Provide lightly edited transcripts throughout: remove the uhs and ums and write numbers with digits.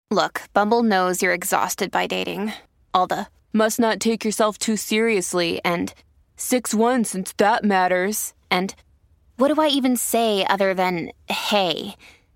Look, Bumble knows you're exhausted by dating. All the must not take yourself too seriously and 6'1" since that matters. And what do I even say other than hey?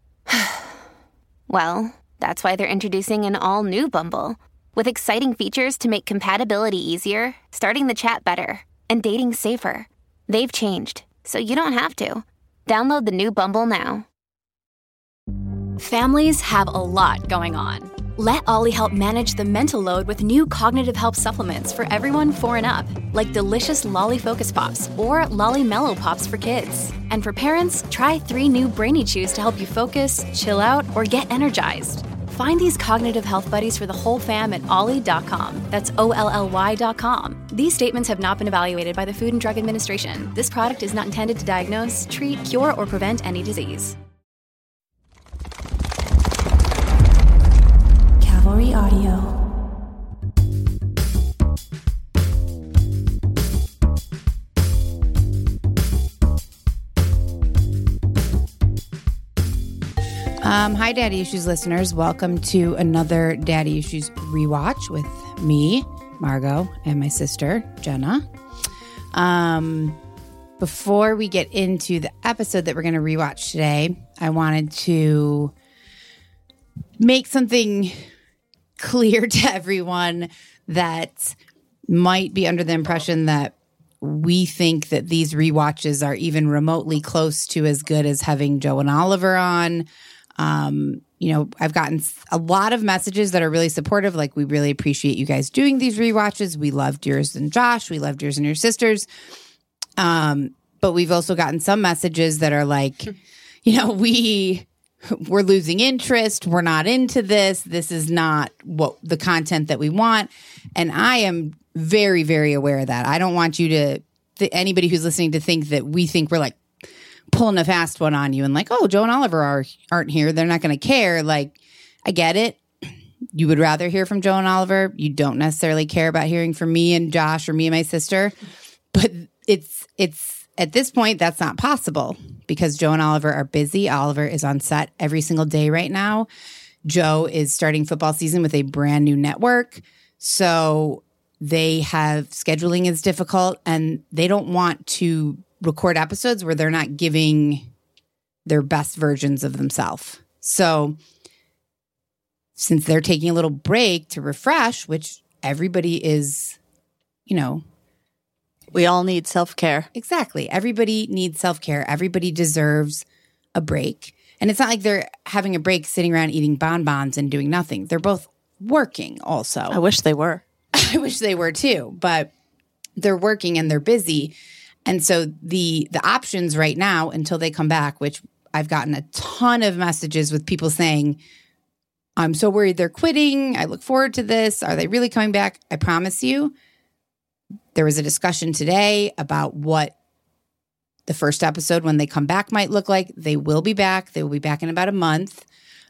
Well, that's why they're introducing an all-new Bumble with exciting features to make compatibility easier, starting the chat better, and dating safer. They've changed, so you don't have to. Download the new Bumble now. Families have a lot going on. Let Ollie help manage the mental load with new cognitive help supplements for everyone 4 and up, like delicious Lolly Focus Pops or Lolly Mellow Pops for kids. And for parents, try 3 new Brainy Chews to help you focus, chill out, or get energized. Find these cognitive health buddies for the whole fam at ollie.com. That's OLLY.com. These statements have not been evaluated by the Food and Drug Administration. This product is not intended to diagnose, treat, cure, or prevent any disease. Cavalry Audio. Hi, Daddy Issues listeners. Welcome to another Daddy Issues rewatch with me, Margot, and my sister, Jenna. Before we get into the episode that we're going to rewatch today, I wanted to make something clear to everyone that might be under the impression that we think that these rewatches are even remotely close to as good as having Joe and Oliver on. I've gotten a lot of messages that are really supportive. Like, we really appreciate you guys doing these rewatches. We loved yours and Josh. We loved yours and your sisters. But we've also gotten some messages that are like, we're losing interest. We're not into this. This is not what the content that we want. And I am very, very aware of that. I don't want you to, anybody who's listening, to think that we think we're like pulling a fast one on you and like, oh, Joe and Oliver aren't here. They're not going to care. Like, I get it. You would rather hear from Joe and Oliver. You don't necessarily care about hearing from me and Josh or me and my sister. But it's at this point, that's not possible because Joe and Oliver are busy. Oliver is on set every single day right now. Joe is starting football season with a brand new network. So they have scheduling is difficult and they don't want to record episodes where they're not giving their best versions of themselves. So since they're taking a little break to refresh, which everybody is, we all need self-care. Exactly. Everybody needs self-care. Everybody deserves a break. And it's not like they're having a break sitting around eating bonbons and doing nothing. They're both working also. I wish they were. I wish they were too, but they're working and they're busy. And so the options right now until they come back, which I've gotten a ton of messages with people saying, I'm so worried they're quitting. I look forward to this. Are they really coming back? I promise you, there was a discussion today about what the first episode when they come back might look like. They will be back. They will be back in about a month.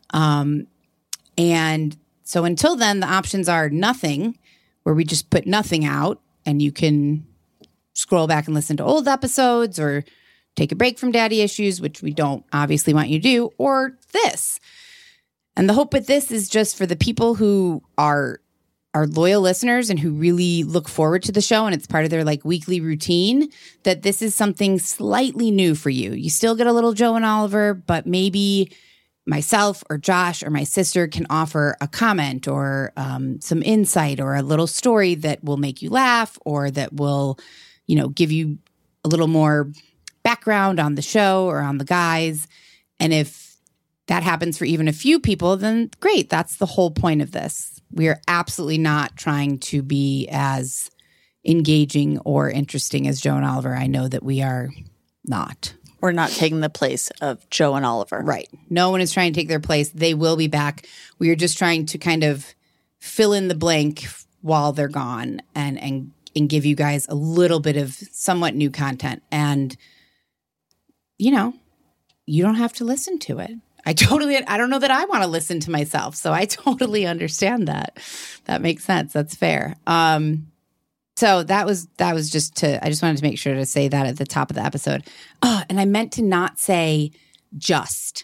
And so until then, the options are nothing, where we just put nothing out and you can scroll back and listen to old episodes or take a break from Daddy Issues, which we don't obviously want you to do, or this. And the hope with this is just for the people who are loyal listeners and who really look forward to the show and it's part of their like weekly routine, that this is something slightly new for you. You still get a little Joe and Oliver, but maybe myself or Josh or my sister can offer a comment or some insight or a little story that will make you laugh or that will, give you a little more background on the show or on the guys. And if that happens for even a few people, then great. That's the whole point of this. We are absolutely not trying to be as engaging or interesting as Joe and Oliver. I know that we are not. We're not taking the place of Joe and Oliver. Right. No one is trying to take their place. They will be back. We are just trying to kind of fill in the blank while they're gone and give you guys a little bit of somewhat new content. And, you don't have to listen to it. I don't know that I want to listen to myself. So I totally understand that. That makes sense. That's fair. So that was just I just wanted to make sure to say that at the top of the episode. And I meant to not say just.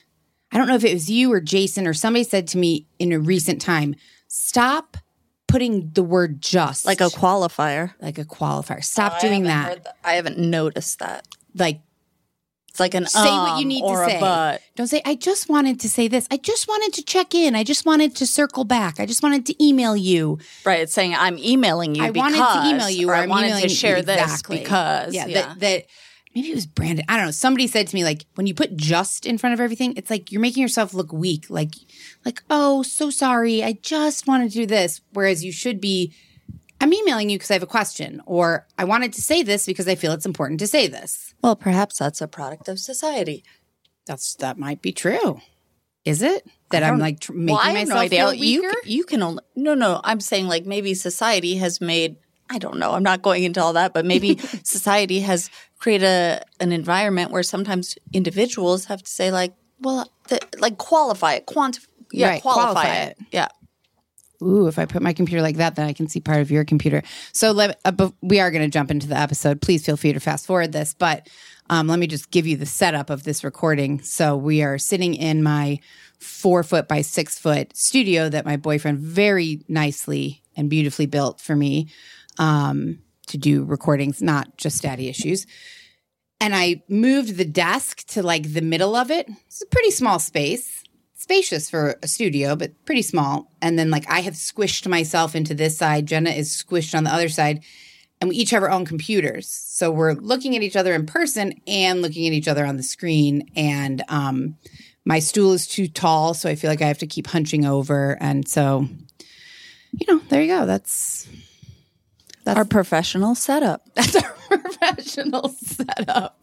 I don't know if it was you or Jason or somebody said to me in a recent time, stop putting the word just. Like a qualifier. Like a qualifier. Stop doing that. I haven't noticed that. Like, it's like an say what you need or to say. A but. Don't say, I just wanted to say this. I just wanted to check in. I just wanted to circle back. I just wanted to email you. Right. It's saying I'm emailing you wanted to email you. Or I I'm wanted emailing to share you. this Exactly. because. Yeah. That maybe it was Brandon. I don't know. Somebody said to me, like, when you put just in front of everything, it's like you're making yourself look weak. Like, oh, so sorry. I just wanted to do this. Whereas you should be, I'm emailing you because I have a question, or I wanted to say this because I feel it's important to say this. Well, perhaps that's a product of society. That might be true. Is it? That I'm like making myself feel weaker? You can only, no. I'm saying like maybe society has made, I don't know. I'm not going into all that, but maybe society has created an environment where sometimes individuals have to say like, well, like qualify it, qualify it. Yeah. Ooh, if I put my computer like that, then I can see part of your computer. So we are going to jump into the episode. Please feel free to fast forward this, but let me just give you the setup of this recording. So we are sitting in my 4-foot by 6-foot studio that my boyfriend very nicely and beautifully built for me to do recordings, not just daddy issues. And I moved the desk to like the middle of it. It's a pretty small space. Spacious for a studio, but pretty small. And then like I have squished myself into this side. Jenna is squished on the other side. And we each have our own computers. So we're looking at each other in person and looking at each other on the screen. And my stool is too tall, so I feel like I have to keep hunching over. And so, there you go. That's our professional setup. That's our professional setup.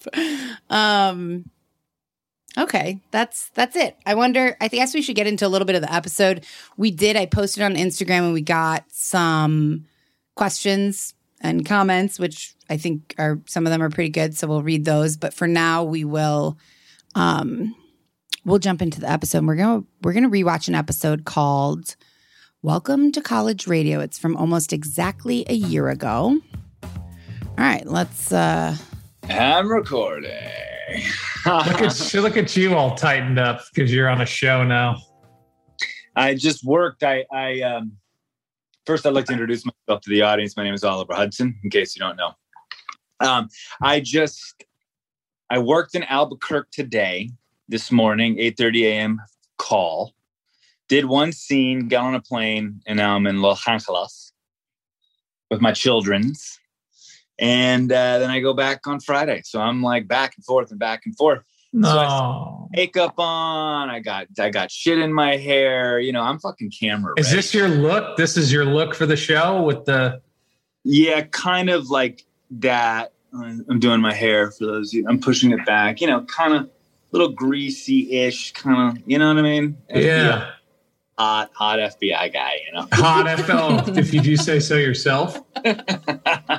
Okay, that's it. I guess we should get into a little bit of the episode. I posted on Instagram and we got some questions and comments, which I think some of them are pretty good. So we'll read those. But for now, we'll jump into the episode. And we're gonna rewatch an episode called Welcome to College Radio. It's from almost exactly a year ago. All right, let's. I'm recording. Look at you all tightened up because you're on a show now. I just worked. First, I'd like to introduce myself to the audience. My name is Oliver Hudson, in case you don't know. I worked in Albuquerque this morning, 8:30 a.m. call. Did one scene, got on a plane, and now I'm in Los Angeles with my children's. And then I go back on Friday. So I'm like back and forth. No. So makeup on. I got shit in my hair. I'm fucking camera ready. Is this your look? This is your look for the show with the... Yeah, kind of like that. I'm doing my hair for those. I'm pushing it back, kind of little greasy-ish, kind of, you know what I mean? Yeah. Hot FBI guy, Hot FBI, if you do say so yourself. Yeah.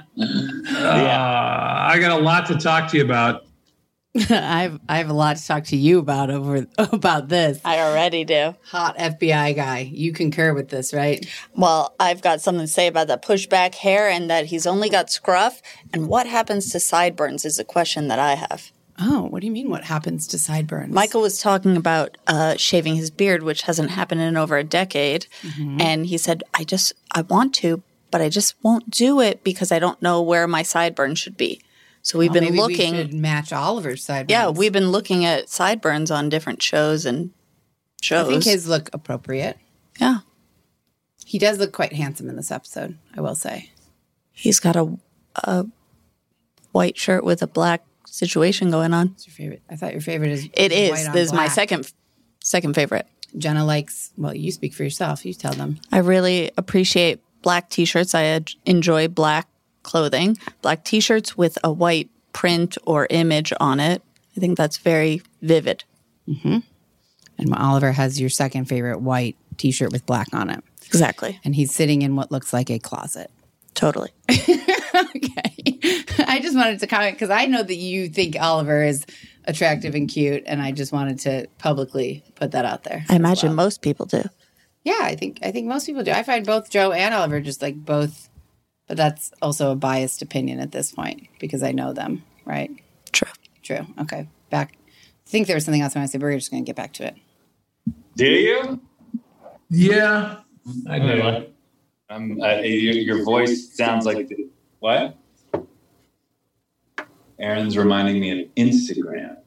I got a lot to talk to you about. I have a lot to talk to you about this. I already do. Hot FBI guy. You concur with this, right? Well, I've got something to say about the pushback hair and that he's only got scruff. And what happens to sideburns is a question that I have. Oh, what do you mean what happens to sideburns? Michael was talking about shaving his beard, which hasn't happened in over a decade. Mm-hmm. And he said, I want to, but I just won't do it because I don't know where my sideburns should be. So we've been looking. We should match Oliver's sideburns. Yeah, we've been looking at sideburns on different shows and shows. I think his look appropriate. Yeah. He does look quite handsome in this episode, I will say. He's got a white shirt with a black situation going on. What's your favorite? I thought your favorite is It is. White on This is my black. second favorite. Jenna likes, well, you speak for yourself. You tell them. I really appreciate black T-shirts. I enjoy black clothing. Black T-shirts with a white print or image on it. I think that's very vivid. Mm-hmm. And Oliver has your second favorite white T-shirt with black on it. Exactly. And he's sitting in what looks like a closet. Totally. Okay. I just wanted to comment because I know that you think Oliver is attractive and cute, and I just wanted to publicly put that out there. I imagine most people do. Yeah, I think most people do. I find both Joe and Oliver just like both, but that's also a biased opinion at this point because I know them, right? True. Okay. Back. I think there was something else I want to say, but we're just going to get back to it. Do you? Yeah, I do. Your voice sounds like what? Erin's reminding me of Instagram.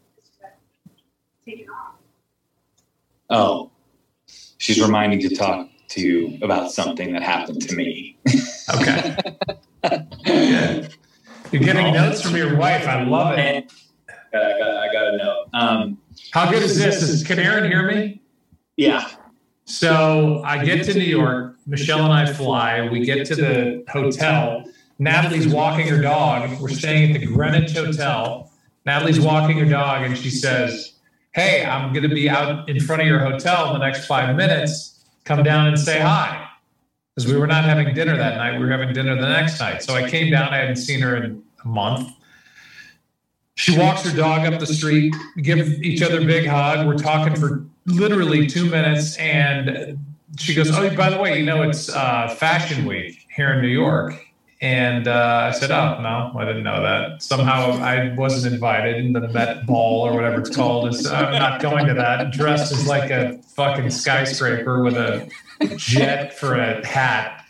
Oh, she's reminding to talk to you about something that happened to me. Okay. Yeah. You're getting notes from your wife. I love it. I got a note. How good is this? Can Erin hear me? Yeah. So I get to New York. Michelle and I fly. We get to the hotel. Natalie's walking her dog. We're staying at the Greenwich Hotel. Natalie's walking her dog, and she says, "Hey, I'm going to be out in front of your hotel in the next 5 minutes. Come down and say hi." Because we were not having dinner that night. We were having dinner the next night. So I came down. I hadn't seen her in a month. She walks her dog up the street. We give each other a big hug. We're talking for literally 2 minutes. And she goes, "Oh, by the way, it's Fashion Week here in New York." And I said, "Oh, no, I didn't know that." Somehow I wasn't invited in the Met Ball or whatever it's called. I'm not going to that. Dressed as like a fucking skyscraper with a jet for a hat.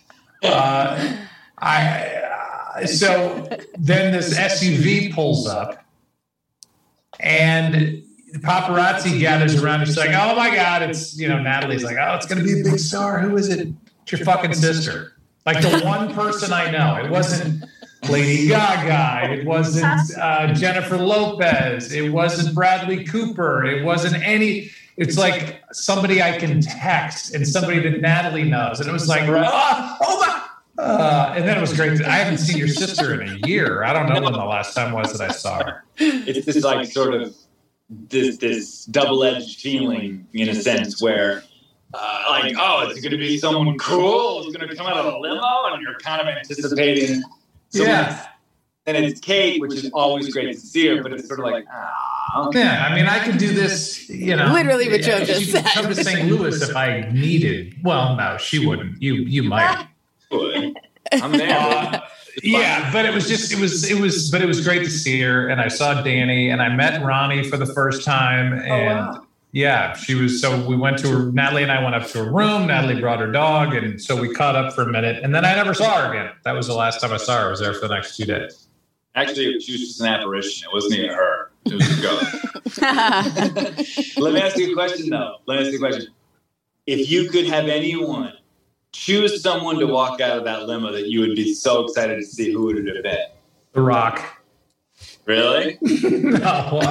So then this SUV pulls up and the paparazzi gathers around. She's like, "Oh my God, it's, Natalie's like, oh, it's going to be a big star. Who is it? It's your fucking sister." Like the one person I know. It wasn't Lady Gaga. It wasn't Jennifer Lopez. It wasn't Bradley Cooper. It wasn't any. It's like somebody I can text and somebody that Natalie knows. And it was like, and then it was great. I haven't seen your sister in a year. I don't know when the last time was that I saw her. It's this like sort of this double-edged feeling in a sense where it's going to be someone cool. It's going to come out of a limo, and you're kind of anticipating. Yeah. And it's Kate, which is always great to see her, but it's sort of like, Yeah, I mean, I could do this, Literally what Joe just said. Come to St. Louis if I needed. Well, no, she wouldn't. You might. I'm there. Yeah, but it was great to see her, and I saw Danny, and I met Ronnie for the first time, and yeah, she was. So we went to her. Natalie and I went up to her room. Natalie brought her dog, and so we caught up for a minute, and then I never saw her again. That was the last time I saw her. I was there for the next 2 days. Actually, she was just an apparition. It wasn't even her. It was a ghost. Let me ask you a question, though. If you could have anyone choose someone to walk out of that limo that you would be so excited to see, who would it have been? The Rock. Really? No.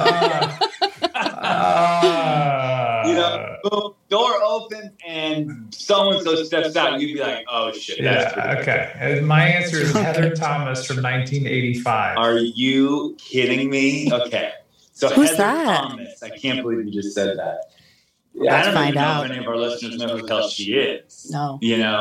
Boom, door open and so-and-so steps out. You'd be like, oh, shit. Yeah, okay. And my answer is Heather Thomas from 1985. Are you kidding me? Okay. So Who's Heather that? Thomas. I can't believe you just said that. Let's I don't find even know out. if any of our listeners know who the hell she is. No.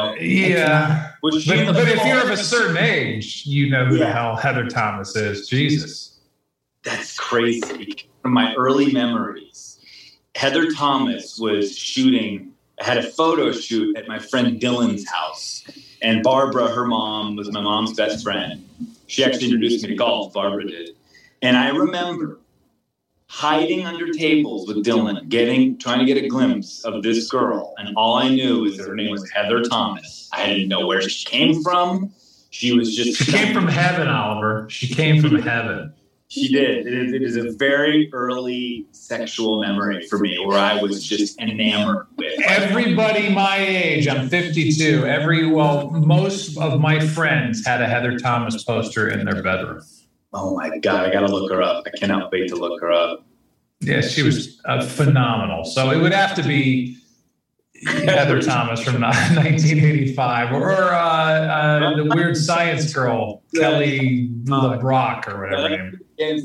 Yeah. Was she But if you're of a Thomas? certain age, you know who the hell Heather Thomas is. Jesus. That's crazy. From my early memories, Heather Thomas was had a photo shoot at my friend Dylan's house. And Barbara, her mom, was my mom's best friend. She actually introduced me to golf, Barbara did. And I remember hiding under tables with Dylan, trying to get a glimpse of this girl. And all I knew is that her name was Heather Thomas. I didn't know where she came from. She was just... She came from heaven, Oliver. She came from heaven. She did. It is a very early sexual memory for me where I was just enamored with her. Everybody my age, I'm 52. Most of my friends had a Heather Thomas poster in their bedroom. Oh my God, I got to look her up. I cannot wait to look her up. Yeah, she was phenomenal. So it would have to be Heather Thomas from 1985 or the weird science girl, Kelly LeBrock or whatever her name.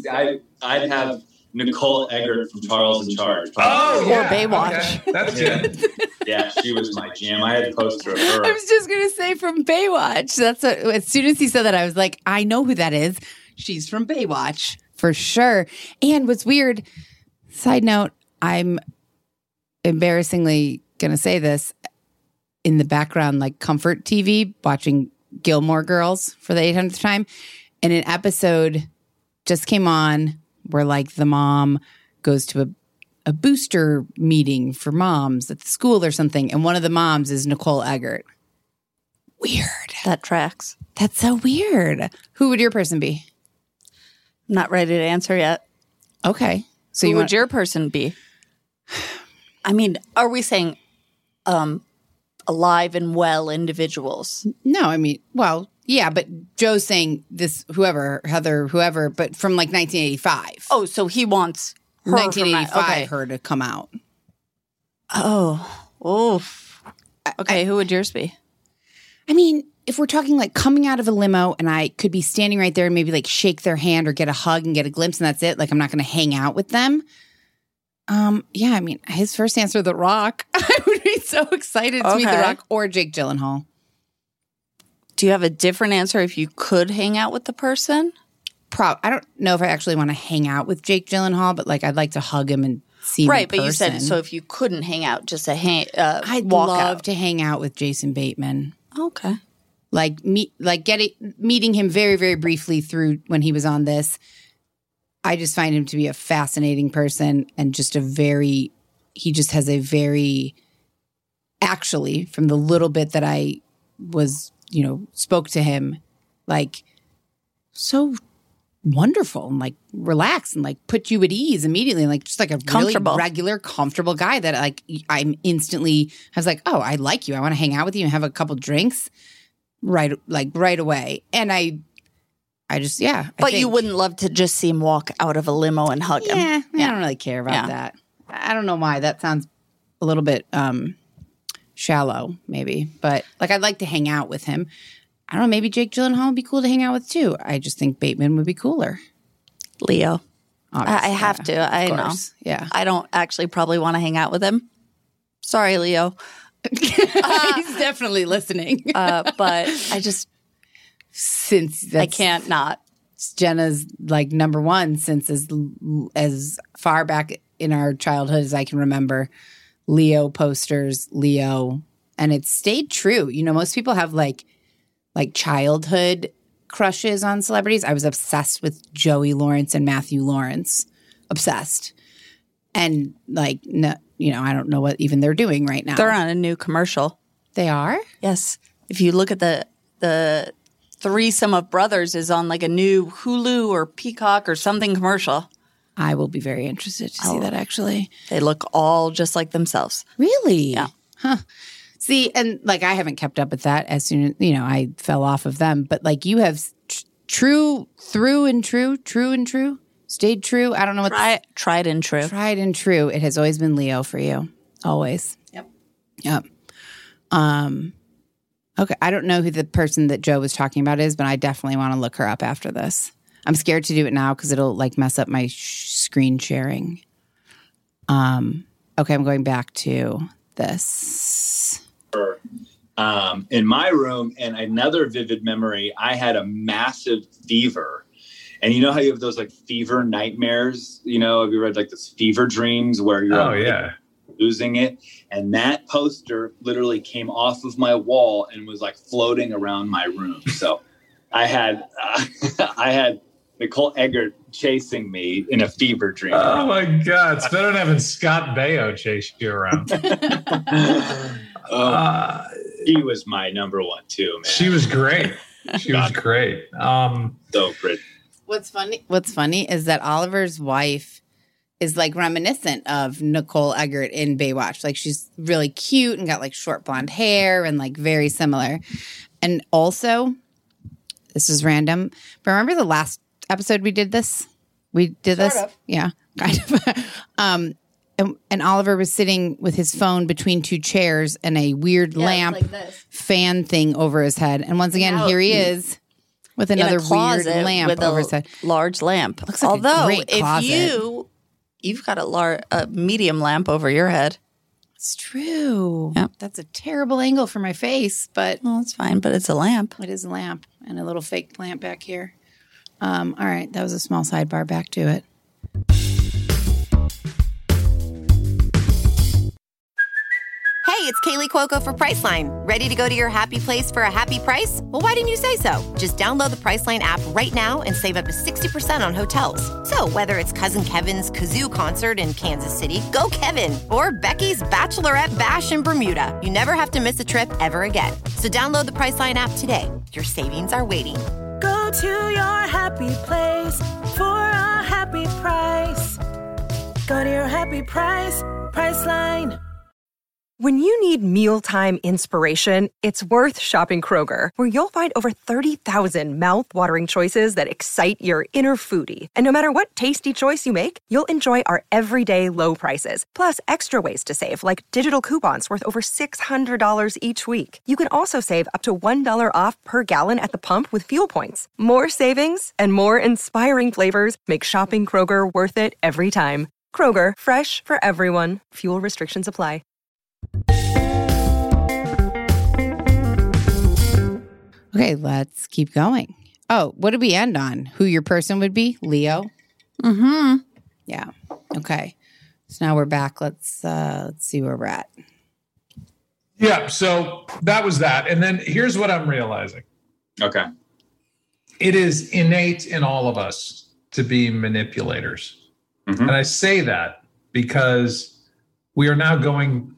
I'd have Nicole Eggert from Charles in Charge. Oh, yeah. Or Baywatch. Okay. That's good. Yeah, she was my jam. I had a poster of her. I was just going to say from Baywatch. As soon as he said that, I was like, I know who that is. She's from Baywatch for sure. And what's weird, side note, I'm embarrassingly going to say this, in the background, like comfort TV, watching Gilmore Girls for the 800th time. And an episode just came on where like the mom goes to a booster meeting for moms at the school or something, and one of the moms is Nicole Eggert. Weird. That tracks. That's so weird. Who would your person be? I'm not ready to answer yet. Okay. So Who would your person be? I mean, are we saying alive and well individuals? No, I mean, well, yeah, but Joe's saying this, whoever, Heather, whoever, but from like 1985. Oh, so he wants her 1985 her to come out. Oh. Okay, who would yours be? I mean, if we're talking like coming out of a limo and I could be standing right there and maybe like shake their hand or get a hug and get a glimpse and that's it, like I'm not going to hang out with them. Yeah, I mean, his first answer, The Rock. I would be so excited to meet The Rock or Jake Gyllenhaal. Do you have a different answer if you could hang out with the person? I don't know if I actually want to hang out with Jake Gyllenhaal, but like I'd like to hug him and see him in person. But you said so if you couldn't hang out, just I'd walk love out. to hang out with Jason Bateman. Okay. Meeting him very, very briefly through when he was on this. I just find him to be a fascinating person and just he just has a very, actually, from the little bit that I was, spoke to him, like so wonderful and like relaxed and like put you at ease immediately. And like just like a really regular, comfortable guy that like I'm instantly, I was like, oh, I like you. I want to hang out with you and have a couple drinks right away. And I just, yeah. But you wouldn't love to just see him walk out of a limo and hug him. Yeah, I don't really care about that. I don't know why. That sounds a little bit shallow, maybe. But like I'd like to hang out with him. I don't know, maybe Jake Gyllenhaal would be cool to hang out with too. I just think Bateman would be cooler. Leo. Obviously, I have to. I know. Yeah. I don't actually probably want to hang out with him. Sorry, Leo. He's definitely listening. But I just... I can't not. Jenna's like number one since as far back in our childhood as I can remember. Leo posters, Leo. And it's stayed true. Most people have like childhood crushes on celebrities. I was obsessed with Joey Lawrence and Matthew Lawrence. Obsessed. And like, no, I don't know what even they're doing right now. They're on a new commercial. They are? Yes. If you look at the threesome of brothers is on like a new Hulu or Peacock or something commercial. I will be very interested to see that actually. They look all just like themselves. Really? Yeah. Huh. See, and like I haven't kept up with that as soon as, I fell off of them. But like you have true and true, stayed true. I don't know what. Tried and true. Tried and true. It has always been Leo for you. Always. Yep. Okay. I don't know who the person that Joe was talking about is, but I definitely want to look her up after this. I'm scared to do it now because it'll like mess up my screen sharing. Okay. I'm going back to this. In my room, and another vivid memory, I had a massive fever. And you know how you have those like fever nightmares? Have you read like those fever dreams where you're losing it? And that poster literally came off of my wall and was like floating around my room. So I had Nicole Eggert chasing me in a fever dream. Oh my God. It's better than having Scott Baio chase you around. She was my number one too, man. She was great. She was great. So pretty. What's funny is that Oliver's wife is like reminiscent of Nicole Eggert in Baywatch. Like she's really cute and got like short blonde hair and like very similar. And also, this is random, but remember the last episode we did this? Sort of. Yeah, kind of. And Oliver was sitting with his phone between two chairs and a weird lamp fan thing over his head. And once again, here he is with another weird lamp over his head. Large lamp. Looks like a great closet. If you've got a medium lamp over your head. It's true. Yep. That's a terrible angle for my face, but well, it's fine. But it's a lamp. It is a lamp and a little fake lamp back here. All right, that was a small sidebar. Back to it. Hey, it's Kaylee Cuoco for Priceline. Ready to go to your happy place for a happy price? Well, why didn't you say so? Just download the Priceline app right now and save up to 60% on hotels. So whether it's Cousin Kevin's Kazoo Concert in Kansas City, go Kevin, or Becky's Bachelorette Bash in Bermuda, you never have to miss a trip ever again. So download the Priceline app today. Your savings are waiting. Go to your happy place for a happy price. Go to your happy price, Priceline. When you need mealtime inspiration, it's worth shopping Kroger, where you'll find over 30,000 mouth-watering choices that excite your inner foodie. And no matter what tasty choice you make, you'll enjoy our everyday low prices, plus extra ways to save, like digital coupons worth over $600 each week. You can also save up to $1 off per gallon at the pump with fuel points. More savings and more inspiring flavors make shopping Kroger worth it every time. Kroger, fresh for everyone. Fuel restrictions apply. Okay, let's keep going. Oh, what did we end on? Who your person would be? Leo? Mm-hmm. Yeah. Okay. So now we're back. Let's see where we're at. Yeah, so that was that. And then here's what I'm realizing. Okay. It is innate in all of us to be manipulators. Mm-hmm. And I say that because we are now going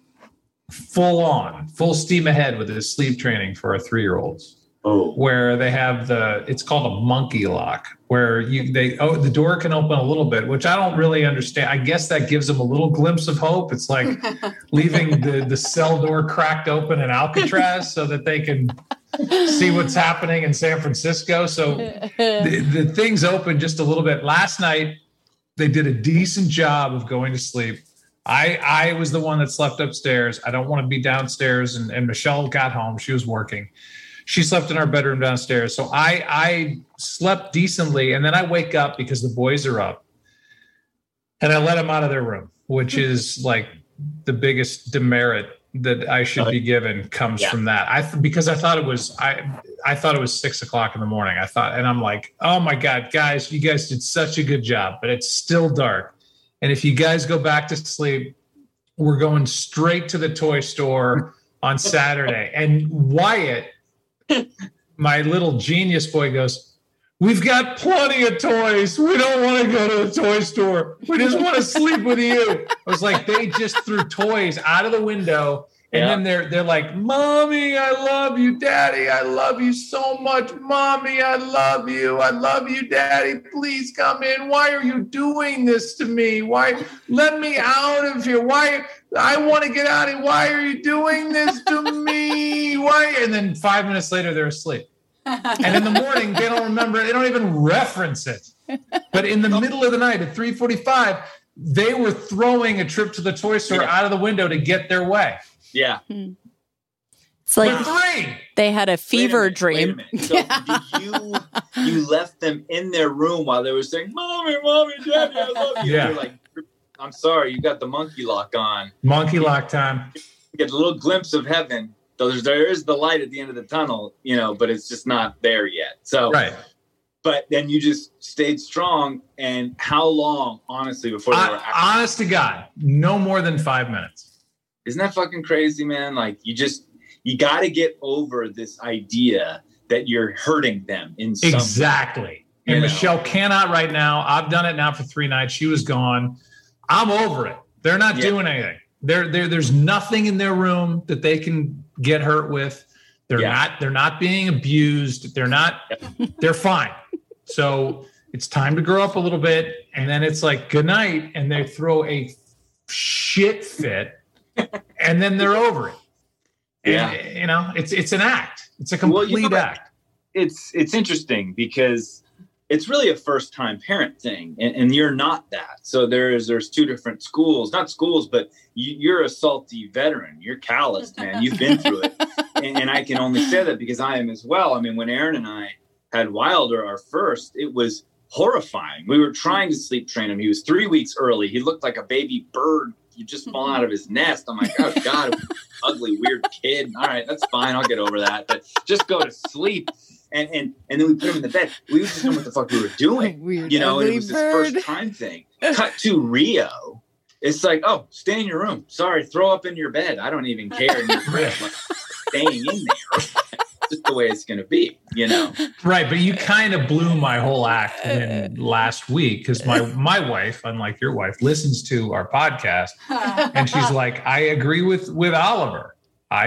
full steam ahead with this sleep training for our 3-year-olds. Oh. Where they have it's called a monkey lock, where the door can open a little bit, which I don't really understand. I guess that gives them a little glimpse of hope. It's like leaving the cell door cracked open in Alcatraz so that they can see what's happening in San Francisco. So the thing's open just a little bit. Last night, they did a decent job of going to sleep. I was the one that slept upstairs. I don't want to be downstairs. And Michelle got home. She was working. She slept in our bedroom downstairs. So I slept decently. And then I wake up because the boys are up. And I let them out of their room, which is like the biggest demerit that I should be given comes from that. Because I thought it was I thought it was 6 o'clock in the morning. And I'm like, oh my God, guys, you guys did such a good job, but it's still dark. And if you guys go back to sleep, we're going straight to the toy store on Saturday. And Wyatt, my little genius boy, goes, we've got plenty of toys. We don't want to go to the toy store. We just want to sleep with you. I was like, they just threw toys out of the window. And then they're like, Mommy, I love you. Daddy, I love you so much. Mommy, I love you. I love you, Daddy. Please come in. Why are you doing this to me? Why? Let me out of here. Why? I want to get out of here. Why are you doing this to me? Why? And then 5 minutes later, they're asleep. And in the morning, they don't remember it. They don't even reference it. But in the middle of the night at 3:45, they were throwing a trip to the toy store out of the window to get their way. Yeah. It's like they had a fever dream. So you left them in their room while they were saying, Mommy, Daddy, I love you. Yeah. You're like, I'm sorry, you got the monkey lock on. Monkey lock time. You get a little glimpse of heaven. There is the light at the end of the tunnel, but it's just not there yet. So, right. But then you just stayed strong. And how long, honestly, before they were honest to God, no more than 5 minutes. Isn't that fucking crazy, man? Like you got to get over this idea that you're hurting them in some way. And Michelle cannot right now. I've done it now for 3 nights. She was gone. I'm over it. They're not doing anything. There's nothing in their room that they can get hurt with. They're not being abused. They're fine. So it's time to grow up a little bit. And then it's like, good night. And they throw a shit fit. And then they're over it. And, it's an act. It's a complete act. It's interesting because it's really a first-time parent thing, and you're not that. So there's 2 different schools, not schools, but you're a salty veteran. You're calloused, man. You've been through it, and I can only say that because I am as well. I mean, when Aaron and I had Wilder, our first, it was horrifying. We were trying to sleep train him. He was 3 weeks early. He looked like a baby bird. You just fall out of his nest. I'm like, oh God, ugly, weird kid. All right, that's fine. I'll get over that. But just go to sleep. And then we put him in the bed. We just know what the fuck we were doing. Weird, and it was this first time thing. Cut to Rio. It's like, oh, stay in your room. Sorry, throw up in your bed. I don't even care. And you're like, staying in there. Just the way it's going to be, you know? Right. But you kind of blew my whole act in last week because my wife, unlike your wife, listens to our podcast and she's like, I agree with Oliver.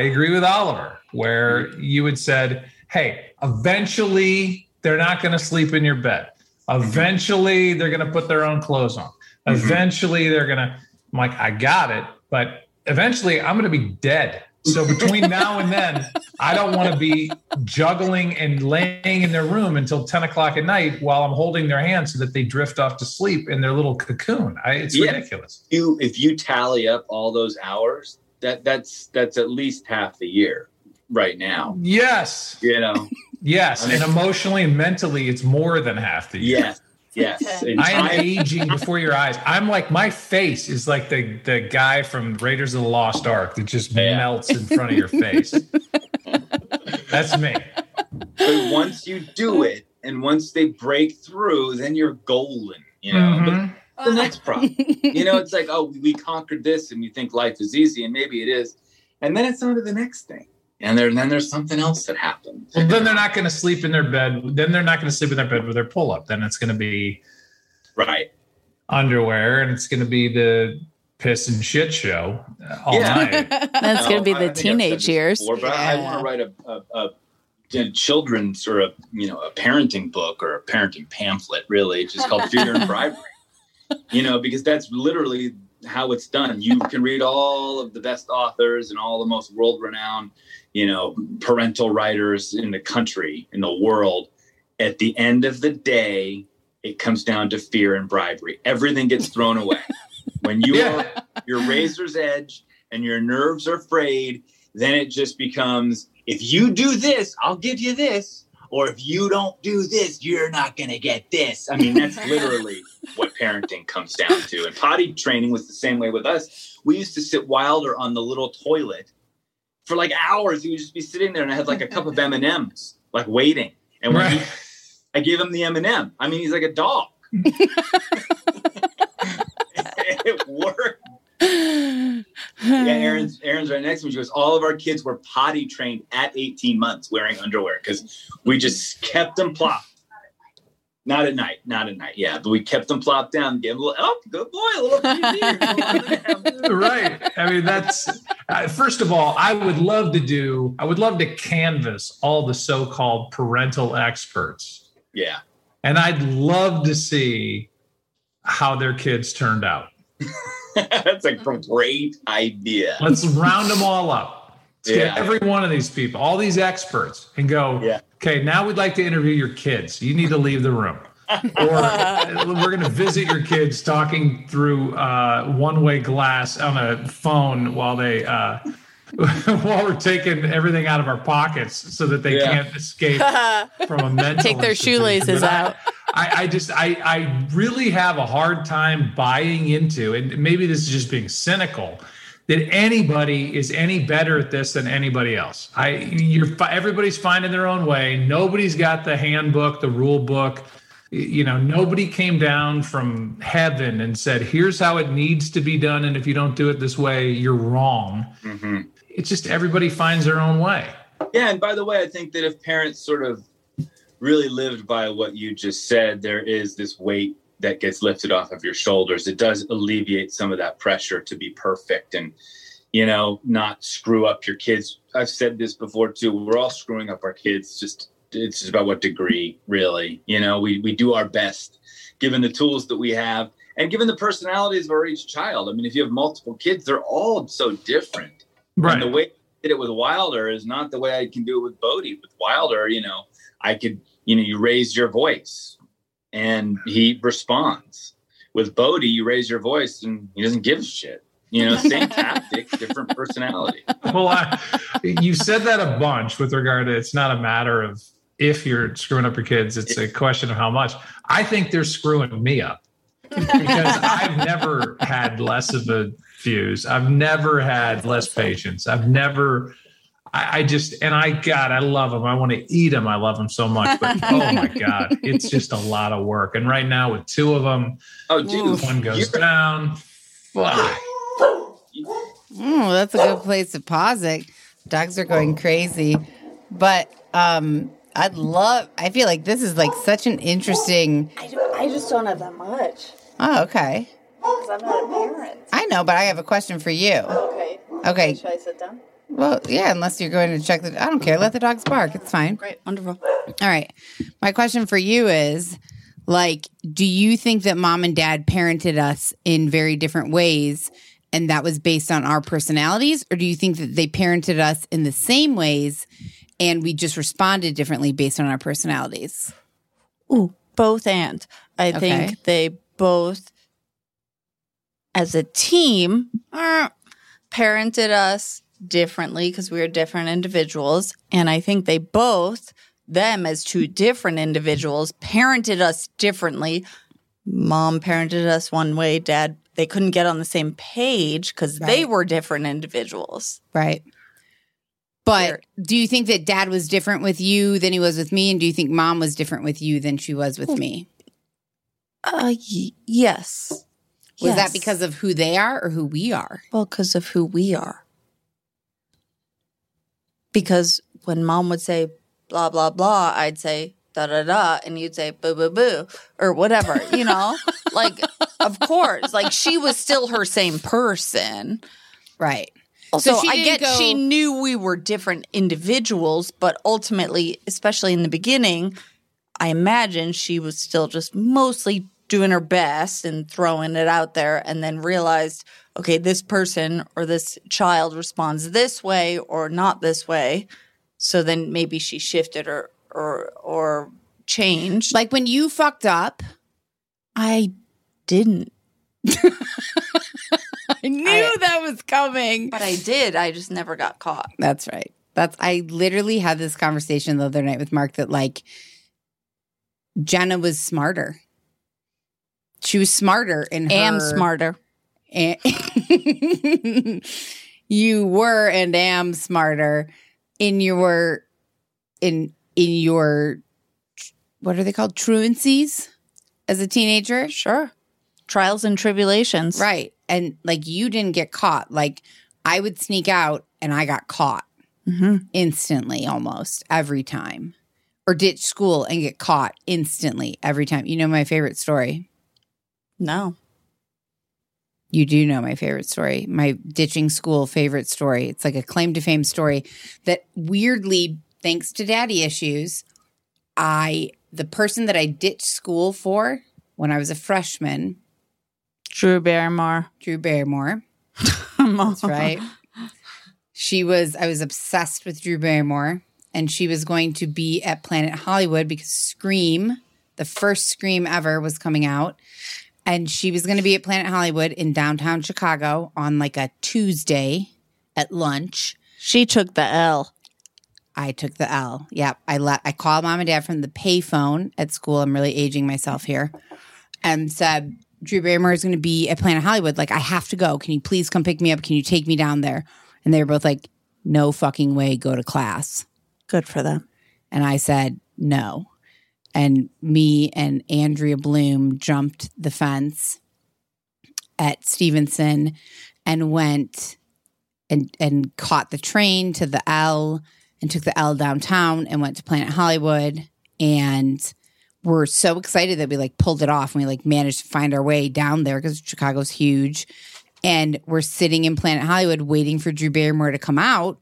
Where you had said, hey, eventually they're not going to sleep in your bed. Eventually they're going to put their own clothes on. Eventually they're going to, I'm like, I got it. But eventually I'm going to be dead. So between now and then, I don't want to be juggling and laying in their room until 10 o'clock at night while I'm holding their hand so that they drift off to sleep in their little cocoon. It's ridiculous. If you tally up all those hours, that's at least half the year right now. Yes. You know? Yes. I mean, and emotionally and mentally, it's more than half the year. Yes. I am aging before your eyes. I'm like, my face is like the guy from Raiders of the Lost Ark that just melts in front of your face. That's me. But once you do it and once they break through, then you're golden, you know? But the next problem, you know, it's like, oh, we conquered this and we think life is easy, and maybe it is. And then it's on to the next thing. And then there's something else that happens. Well, then they're not going to sleep in their bed. Then they're not going to sleep in their bed with their pull-up. Then it's going to be underwear, and it's going to be the piss and shit show all night. That's going to be the teenage years. But I want to write a children's or a parenting book or a parenting pamphlet. Really, it's just called Fear and Bribery. You know, because that's literally how it's done. You can read all of the best authors and all the most world-renowned, you know, parental writers in the country, in the world. At the end of the day, it comes down to fear and bribery. Everything gets thrown away. When you're razor's edge and your nerves are frayed, then it just becomes, if you do this, I'll give you this. Or if you don't do this, you're not going to get this. I mean, that's literally what parenting comes down to. And potty training was the same way with us. We used to sit Wilder on the little toilet for like hours. He would just be sitting there, and I had like a cup of M&Ms, like waiting. And when I gave him the M&M. I mean, he's like a dog. It worked. Erin's right next to me. She goes, all of our kids were potty trained at 18 months wearing underwear because we just kept them plopped. Not at night. Yeah, but we kept them plopped down. Give them a little, good boy, a little TV. Right. I mean, that's first of all, I would love to canvass all the so-called parental experts. Yeah. And I'd love to see how their kids turned out. That's a great idea. Let's round them all up. Let's get every one of these people, all these experts, and go, okay, now we'd like to interview your kids. You need to leave the room. Or we're going to visit your kids talking through one-way glass on a phone while they while we're taking everything out of our pockets so that they can't escape from a mental take their shoelaces out. I really have a hard time buying into, and maybe this is just being cynical, that anybody is any better at this than anybody else. Everybody's finding their own way. Nobody's got the handbook, the rule book. You know, nobody came down from heaven and said, here's how it needs to be done. And if you don't do it this way, you're wrong. Mm-hmm. It's just everybody finds their own way. Yeah. And by the way, I think that if parents sort of really lived by what you just said, there is this weight that gets lifted off of your shoulders. It does alleviate some of that pressure to be perfect and, you know, not screw up your kids. I've said this before too. We're all screwing up our kids. It's just about what degree, really. You know, we do our best given the tools that we have and given the personalities of each child. I mean, if you have multiple kids, they're all so different. Right. And the way I did it with Wilder is not the way I can do it with Bodhi. With Wilder, you know, I could, you know, you raise your voice and he responds. With Bodhi, you raise your voice and he doesn't give a shit. You know, same tactic, different personality. Well, you said that a bunch with regard to it's not a matter of if you're screwing up your kids, it's a question of how much. I think they're screwing me up because I've never had less of a fuse. I've never had less patience. I love them. I want to eat them. I love them so much, but oh my God, it's just a lot of work. And right now with two of them, one goes down. fly. That's a good place to pause it. Dogs are going crazy. But I feel like this is like such an interesting. I just don't have that much. Oh, okay. Because I'm not a parent. I know, but I have a question for you. Okay. Should I sit down? Well, yeah, unless you're going to check I don't care. Let the dogs bark. It's fine. Great. Wonderful. All right. My question for you is, like, do you think that mom and dad parented us in very different ways and that was based on our personalities? Or do you think that they parented us in the same ways and we just responded differently based on our personalities? Ooh, both and. I think they both, as a team, parented us differently because we were different individuals. And I think they both, them as two different individuals, parented us differently. Mom parented us one way, dad, they couldn't get on the same page because they were different individuals. Right. But do you think that dad was different with you than he was with me? And do you think mom was different with you than she was with me? Yes. Was that because of who they are or who we are? Well, because of who we are. Because when mom would say blah, blah, blah, I'd say da, da, da, and you'd say boo, boo, boo, or whatever, you know? Like, of course. Like, she was still her same person. Right. So I get she knew we were different individuals, but ultimately, especially in the beginning, I imagine she was still just mostly doing her best and throwing it out there and then realized, okay, this person or this child responds this way or not this way. So then maybe she shifted or changed. Like when you fucked up. I didn't. I knew that was coming. But I did. I just never got caught. That's right. I literally had this conversation the other night with Mark that like Jenna was smarter. She was smarter in her. Am smarter. You were and am smarter in your what are they called? Truancies as a teenager? Sure. Trials and tribulations. Right. And like you didn't get caught. Like I would sneak out and I got caught instantly almost every time. Or ditch school and get caught instantly every time. You know my favorite story? No. You do know my favorite story. My ditching school favorite story. It's like a claim to fame story that weirdly, thanks to daddy issues, the person that I ditched school for when I was a freshman. Drew Barrymore. That's right. I was obsessed with Drew Barrymore, and she was going to be at Planet Hollywood because Scream, the first Scream ever, was coming out. And she was going to be at Planet Hollywood in downtown Chicago on like a Tuesday at lunch. She took the L. I took the L. Yep. I called mom and dad from the payphone at school. I'm really aging myself here. And said, Drew Barrymore is going to be at Planet Hollywood. Like, I have to go. Can you please come pick me up? Can you take me down there? And they were both like, no fucking way, go to class. Good for them. And I said, no. And me and Andrea Bloom jumped the fence at Stevenson and went and caught the train to the L and took the L downtown and went to Planet Hollywood. And we're so excited that we like pulled it off and we like managed to find our way down there because Chicago's huge. And we're sitting in Planet Hollywood waiting for Drew Barrymore to come out.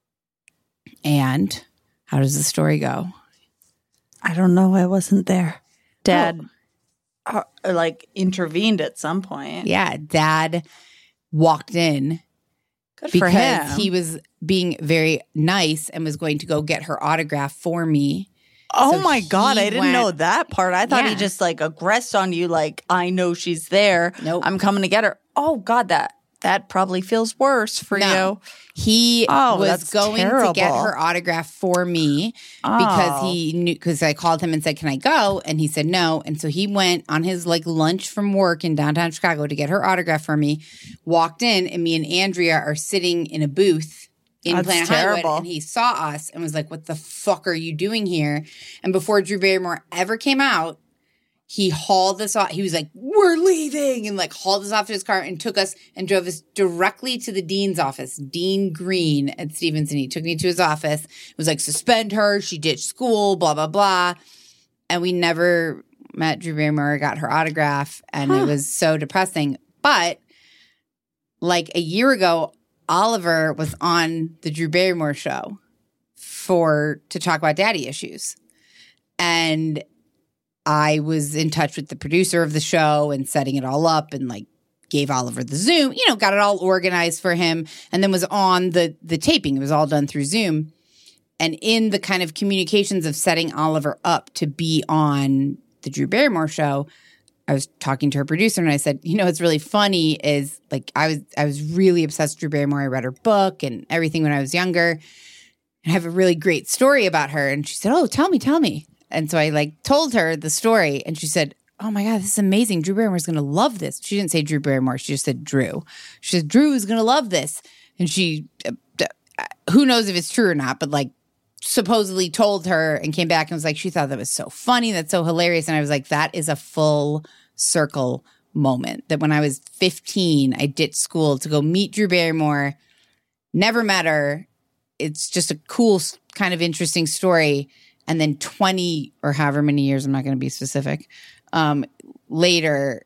And how does the story go? I don't know. I wasn't there. Dad like intervened at some point. Yeah. Dad walked in. Good for him. Because he was being very nice and was going to go get her autograph for me. Oh, so my God. I didn't know that part. I thought he just like aggressed on you like, I know she's there. Nope. I'm coming to get her. Oh, God, that probably feels worse for you. He was that's going terrible. to get her autograph for me because he knew, because I called him and said, can I go? And he said no. And so he went on his like lunch from work in downtown Chicago to get her autograph for me, walked in, and me and Andrea are sitting in a booth in Planet Hollywood, and he saw us and was like, what the fuck are you doing here? And before Drew Barrymore ever came out, he hauled us off. He was like, we're leaving, and like hauled us off to his car and took us and drove us directly to the dean's office, Dean Green at Stevenson. He took me to his office. It was like, suspend her. She ditched school, blah, blah, blah. And we never met Drew Barrymore, got her autograph, and it was so depressing. But like a year ago, Oliver was on the Drew Barrymore show to talk about daddy issues. And I was in touch with the producer of the show and setting it all up and like gave Oliver the Zoom, got it all organized for him, and then was on the taping. It was all done through Zoom. And in the kind of communications of setting Oliver up to be on the Drew Barrymore show, I was talking to her producer and I said, what's really funny is like I was really obsessed with Drew Barrymore. I read her book and everything when I was younger. And I have a really great story about her. And she said, oh, tell me. And so I like told her the story and she said, oh my God, this is amazing. Drew Barrymore's going to love this. She didn't say Drew Barrymore. She just said Drew. She said, Drew is going to love this. And she, who knows if it's true or not, but like supposedly told her and came back and was like, she thought that was so funny. That's so hilarious. And I was like, that is a full circle moment. That when I was 15, I ditched school to go meet Drew Barrymore. Never met her. It's just a cool, kind of interesting story. And then 20 or however many years, I'm not going to be specific, later,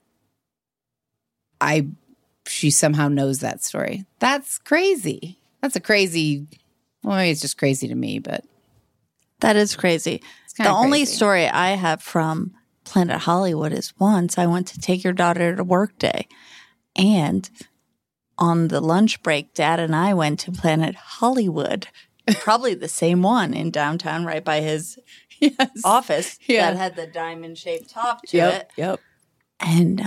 she somehow knows that story. That's crazy. That's a crazy, well, maybe it's just crazy to me, but. That is crazy. The only story I have from Planet Hollywood is once I went to take your daughter to work day. And on the lunch break, Dad and I went to Planet Hollywood. Probably the same one in downtown, right by his office that had the diamond-shaped top to it. Yep. And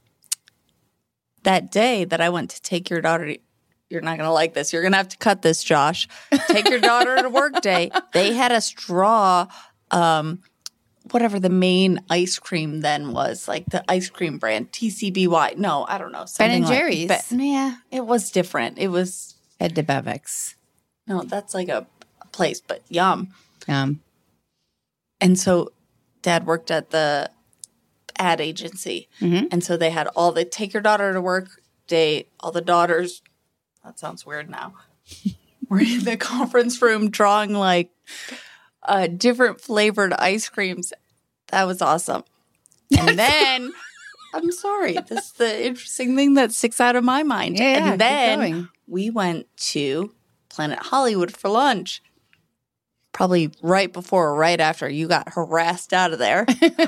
that day that I went to take your daughter you're not going to like this. You're going to have to cut this, Josh. Take your daughter to work day. They had a straw, whatever the main ice cream then was, like the ice cream brand, TCBY. No, I don't know. Ben & Jerry's. Yeah, it was different. It was Ed DeBevick's. No, that's like a place, but yum. And so Dad worked at the ad agency. Mm-hmm. And so they had all the take your daughter to work day, all the daughters, that sounds weird now, were in the conference room drawing like different flavored ice creams. That was awesome. And then, I'm sorry, this is the interesting thing that sticks out of my mind. Yeah, and then we went to Planet Hollywood for lunch. Probably right before or right after you got harassed out of there.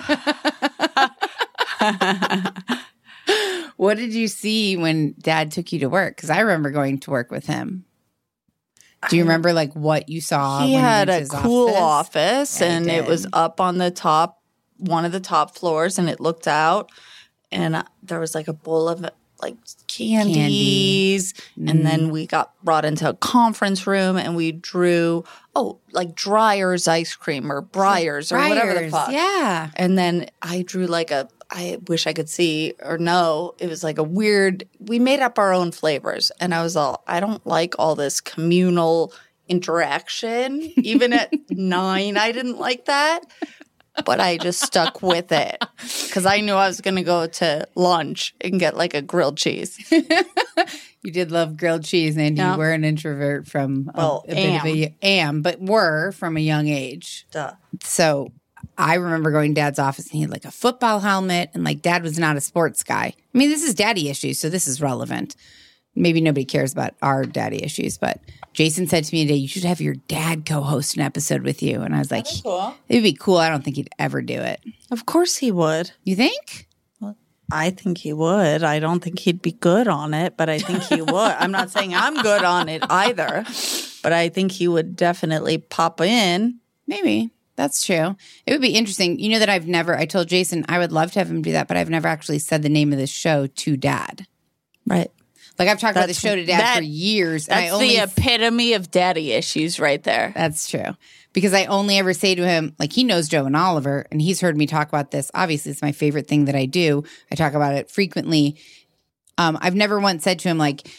What did you see when Dad took you to work? Because I remember going to work with him. Do you remember like what you saw? He when had you a went to his cool office and it it was up on the top, one of the top floors, and it looked out. And there was like a bowl of like candies. And then we got brought into a conference room and we drew, like Dreyer's ice cream or Breyers or whatever the fuck. Yeah. And then I drew like I wish I could see or know. It was like a weird, we made up our own flavors. And I was all, I don't like all this communal interaction. Even at 9, I didn't like that. But I just stuck with it because I knew I was going to go to lunch and get like a grilled cheese. You did love grilled cheese, and you were an introvert from a bit of from a young age. Duh. So I remember going to Dad's office and he had like a football helmet, and like Dad was not a sports guy. I mean, this is daddy issues, so this is relevant. Maybe nobody cares about our daddy issues, but Jason said to me today, you should have your dad co-host an episode with you. And I was like, cool. It'd be cool. I don't think he'd ever do it. Of course he would. You think? Well, I think he would. I don't think he'd be good on it, but I think he would. I'm not saying I'm good on it either, but I think he would definitely pop in. Maybe. That's true. It would be interesting. You know that I told Jason I would love to have him do that, but I've never actually said the name of the show to Dad. Right. Like I've talked about the show to Dad for years. That's the epitome of daddy issues right there. That's true. Because I only ever say to him, like he knows Joe and Oliver, and he's heard me talk about this. Obviously, it's my favorite thing that I do. I talk about it frequently. I've never once said to him like,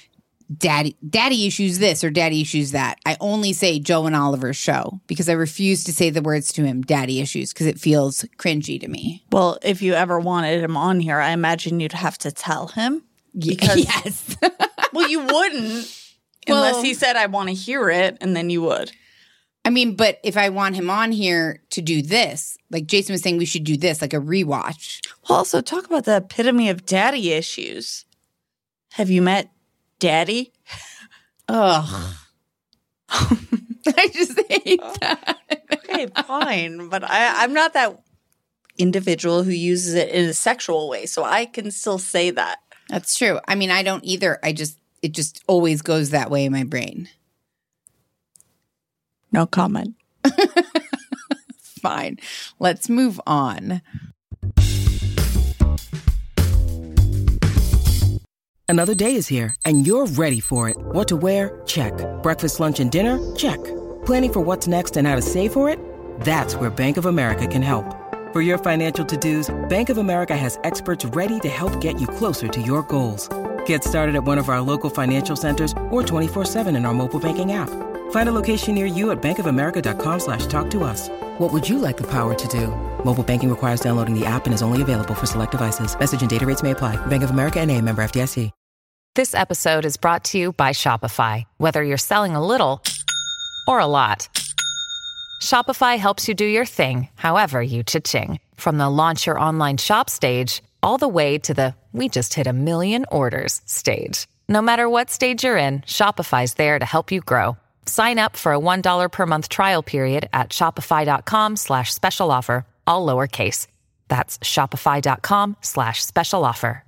daddy issues this or daddy issues that. I only say Joe and Oliver's show because I refuse to say the words to him, daddy issues, because it feels cringy to me. Well, if you ever wanted him on here, I imagine you'd have to tell him. Because, yes. Well, you wouldn't unless he said, I want to hear it, and then you would. I mean, but if I want him on here to do this, like Jason was saying, we should do this, like a rewatch. Well, also talk about the epitome of daddy issues. Have you met Daddy? Ugh. I just hate that. Okay, fine. But I'm not that individual who uses it in a sexual way, so I can still say that. That's true. I mean, I don't either. It just always goes that way in my brain. No comment. Fine. Let's move on. Another day is here, and you're ready for it. What to wear? Check. Breakfast, lunch, and dinner? Check. Planning for what's next and how to save for it? That's where Bank of America can help. For your financial to-dos, Bank of America has experts ready to help get you closer to your goals. Get started at one of our local financial centers or 24/7 in our mobile banking app. Find a location near you at bankofamerica.com/talktous. What would you like the power to do? Mobile banking requires downloading the app and is only available for select devices. Message and data rates may apply. Bank of America NA, member FDIC. This episode is brought to you by Shopify. Whether you're selling a little or a lot, Shopify helps you do your thing, however you cha-ching. From the launch your online shop stage, all the way to the we just hit 1 million orders stage. No matter what stage you're in, Shopify's there to help you grow. Sign up for a $1 per month trial period at shopify.com/special offer, all lowercase. That's shopify.com/special offer.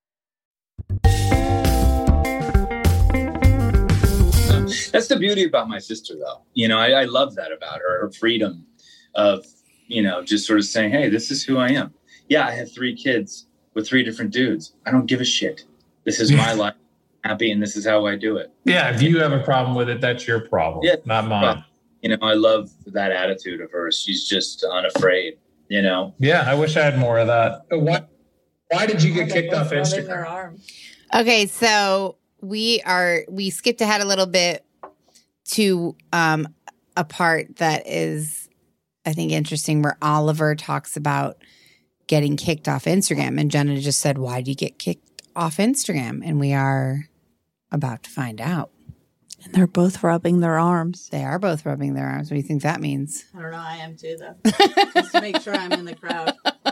That's the beauty about my sister, though. You know, I love that about her freedom of, you know, just sort of saying, hey, this is who I am. Yeah, I have 3 kids with 3 different dudes. I don't give a shit. This is my life. I'm happy, and this is how I do it. Yeah, if you have a problem with it, that's your problem, not mine. You know, I love that attitude of hers. She's just unafraid, you know? Yeah, I wish I had more of that. Why did you get kicked off Instagram? Okay, so we skipped ahead a little bit to a part that is, I think, interesting, where Oliver talks about getting kicked off Instagram. And Jenna just said, why do you get kicked off Instagram? And we are about to find out. And they're both rubbing their arms. They are both rubbing their arms. What do you think that means? I don't know. I am too, though. Just to make sure I'm in the crowd.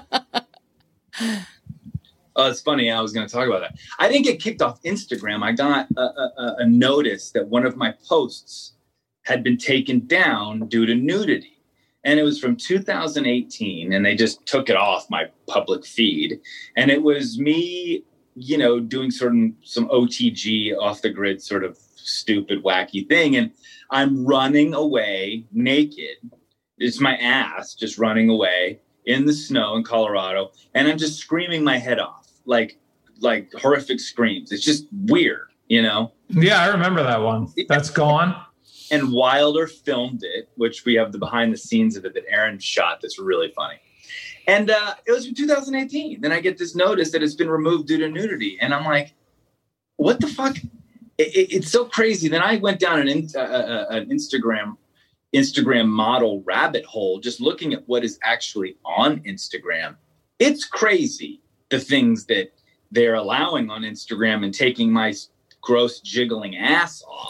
Oh, it's funny. I was going to talk about that. I didn't get kicked off Instagram. I got a notice that one of my posts had been taken down due to nudity. And it was from 2018, and they just took it off my public feed. And it was me, you know, doing some OTG, off the grid, sort of stupid, wacky thing. And I'm running away naked. It's my ass just running away in the snow in Colorado. And I'm just screaming my head off. Like horrific screams. It's just weird, you know? Yeah, I remember that one. That's gone. And Wilder filmed it, which we have the behind the scenes of it that Aaron shot. That's really funny. And it was from 2018. Then I get this notice that it's been removed due to nudity. And I'm like, what the fuck? It's so crazy. Then I went down an Instagram model rabbit hole, just looking at what is actually on Instagram. It's crazy. The things that they're allowing on Instagram and taking my gross jiggling ass off.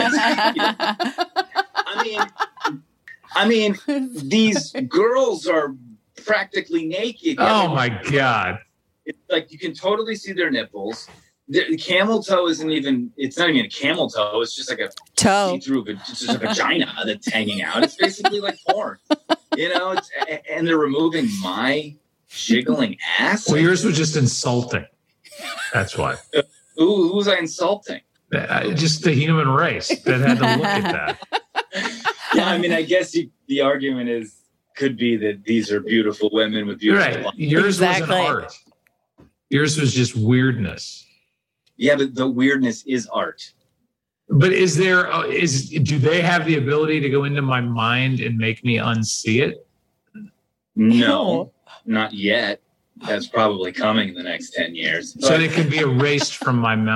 I mean, these girls are practically naked. Oh my God. It's like you can totally see their nipples. The camel toe isn't even, it's not even a camel toe. It's just like a toe through just a vagina that's hanging out. It's basically like porn, you know, and they're removing my jiggling ass. Well, yours was just insulting. That's why. Who was I insulting? Just the human race that had to look at that. Yeah, I mean, I guess the argument could be that these are beautiful women with beautiful lives. Yours was an art. Yours was just weirdness. Yeah, but the weirdness is art. But do they have the ability to go into my mind and make me unsee it? No, not yet. That's probably coming in the next 10 years. So it can be erased from my memory.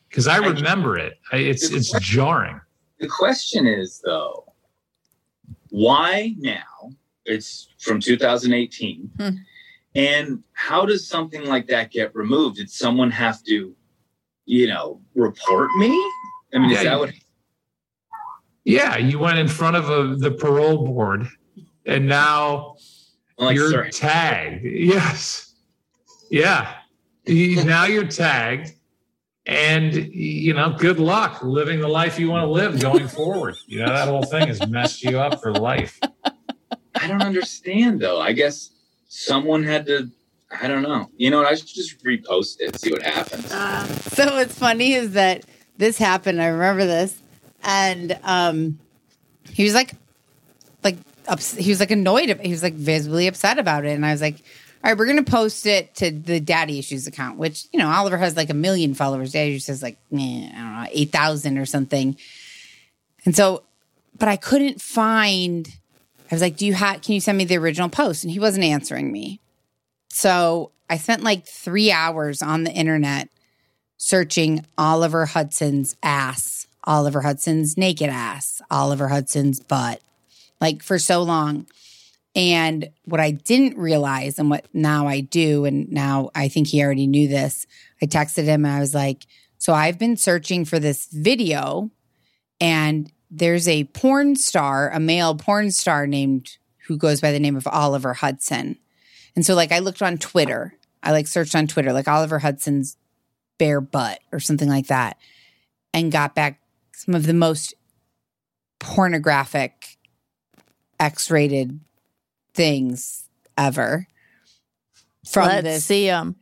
because I remember it. It's jarring. The question is, though, why now? It's from 2018. And how does something like that get removed? Did someone have to, report me? I mean, is that what? Yeah, you went in front of the parole board, and now you're tagged. Yes. Yeah. Now you're tagged, and, good luck living the life you want to live going forward. That whole thing has messed you up for life. I don't understand, though. I guess someone had to, I don't know. You know what? I should just repost it, see what happens. So what's funny is that this happened. I remember this. And he was like he was annoyed. He was visibly upset about it. And I was like, all right, we're going to post it to the Daddy Issues account, which, Oliver has 1 million followers. Daddy Issues has I don't know, 8,000 or something. And so, but I couldn't find, I was like, can you send me the original post? And he wasn't answering me. So I spent 3 hours on the internet searching Oliver Hudson's ass, Oliver Hudson's naked ass, Oliver Hudson's butt, for so long. And what I didn't realize, and what now I do, and now I think he already knew this, I texted him and I was like, so I've been searching for this video, and there's a porn star, a male porn star who goes by the name of Oliver Hudson. And so I looked on Twitter. I searched on Twitter, Oliver Hudson's bare butt or something like that, and got back some of the most pornographic X-rated things ever Let's see them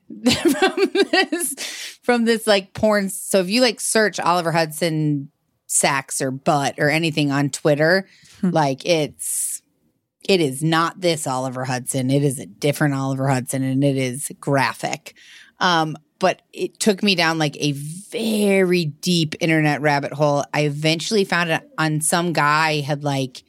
from this porn. So if you search Oliver Hudson sex or butt or anything on Twitter, it is not this Oliver Hudson. It is a different Oliver Hudson, and it is graphic. But it took me down a very deep internet rabbit hole. I eventually found it on some guy had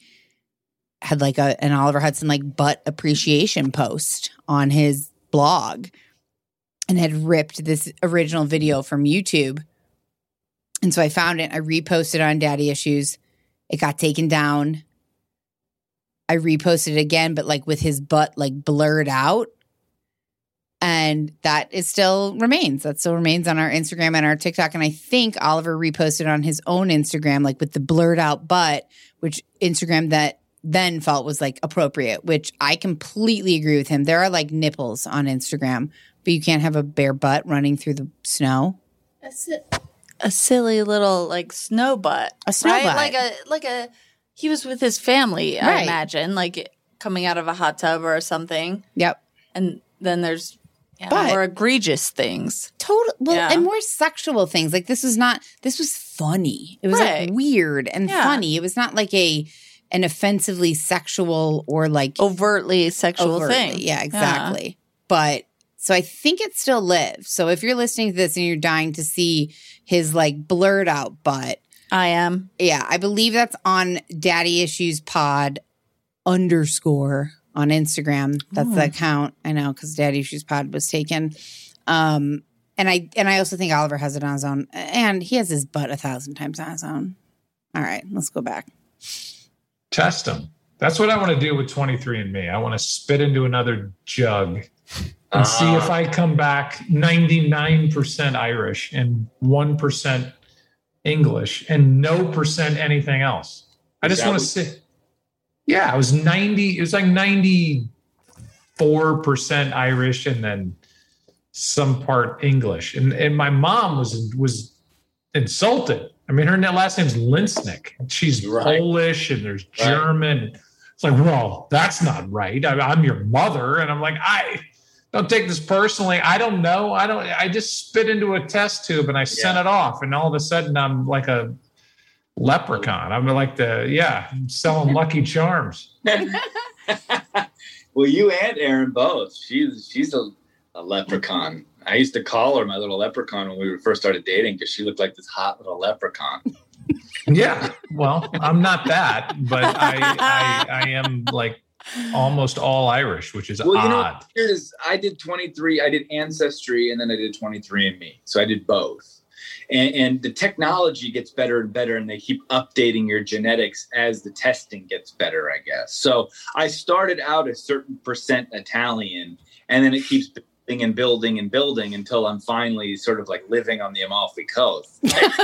an Oliver Hudson butt appreciation post on his blog, and had ripped this original video from YouTube. And so I found it. I reposted on Daddy Issues. It got taken down. I reposted it again, but with his butt blurred out. And that still remains. That still remains on our Instagram and our TikTok. And I think Oliver reposted on his own Instagram, with the blurred out butt, which Instagram that then felt was appropriate, which I completely agree with him. There are nipples on Instagram, but you can't have a bare butt running through the snow. That's a silly little snow butt. A snow butt. He was with his family, I imagine, coming out of a hot tub or something. Yep. And then there's more egregious things. And more sexual things. This was funny. It was weird and funny. It was not an offensively sexual or overtly sexual thing. Yeah, exactly. Yeah. But so I think it still lives. So if you're listening to this and you're dying to see his blurred out butt, I am. Yeah, I believe that's on Daddy Issues Pod _ on Instagram. That's the account. I know, because Daddy Issues Pod was taken. And I also think Oliver has it on his own, and he has his butt 1,000 times on his own. All right, let's go back. Test them. That's what I want to do with 23andMe. I want to spit into another jug and see if I come back 99% Irish and 1% English and no percent anything else. I just want to see. Yeah, it was 90. It was 94% Irish and then some part English. And my mom was insulted. I mean, her last name's Linsnick. She's Polish and there's German. It's well, that's not right. I'm your mother. And I'm I don't take this personally. I don't know. I just spit into a test tube and I sent it off. And all of a sudden I'm a leprechaun. I'm I'm selling Lucky Charms. Well, you and Erin both. She's a leprechaun. I used to call her my little leprechaun when we first started dating because she looked like this hot little leprechaun. Yeah, well, I'm not that, but I am almost all Irish, which is odd. I did 23. I did Ancestry, and then I did 23andMe. So I did both. And the technology gets better and better, and they keep updating your genetics as the testing gets better, I guess. So I started out a certain percent Italian, and then it keeps building and building and building until I'm finally sort of like living on the Amalfi Coast.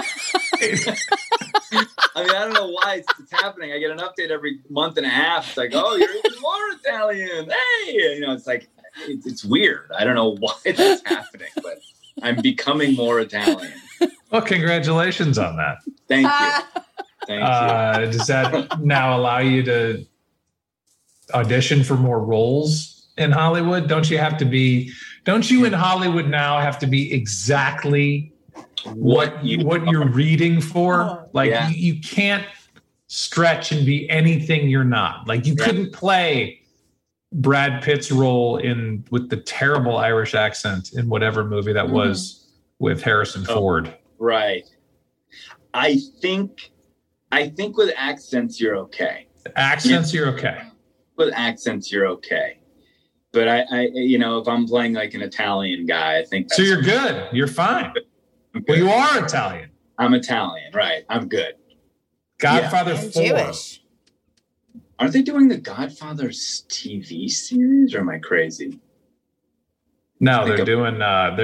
I mean, I don't know why it's happening. I get an update every month and a half. It's like, oh, you're even more Italian. Hey, you know, it's like, it's weird. I don't know why that's happening, but I'm becoming more Italian. Well, congratulations on that. Thank you. Thank you. Does that now allow you to audition for more roles in Hollywood? Don't you in Hollywood now have to be exactly what you're reading for? Like you can't stretch and be anything you're not. Like you couldn't play Brad Pitt's role with the terrible Irish accent in whatever movie that was with Harrison Ford. Right. I think with accents you're okay. You're okay. With accents you're okay. But I you know, if I'm playing like an Italian guy, I think so you're good. You're fine. Well, you are Italian. I'm Italian, right? I'm good. Godfather 4. Jewish. Aren't they doing the Godfather's TV series, or am I crazy? No, they're doing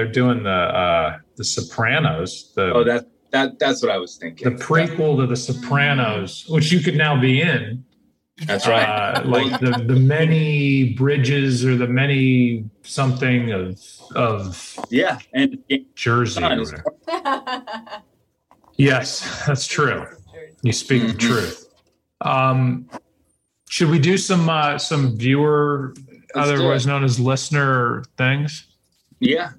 the Sopranos. That's what I was thinking. The prequel to the Sopranos, which you could now be in. That's right. Like the many bridges or the many something of and Jersey. Or whatever. Yes, that's true. You speak the truth. Should we do some viewer, otherwise known as listener things? Yeah.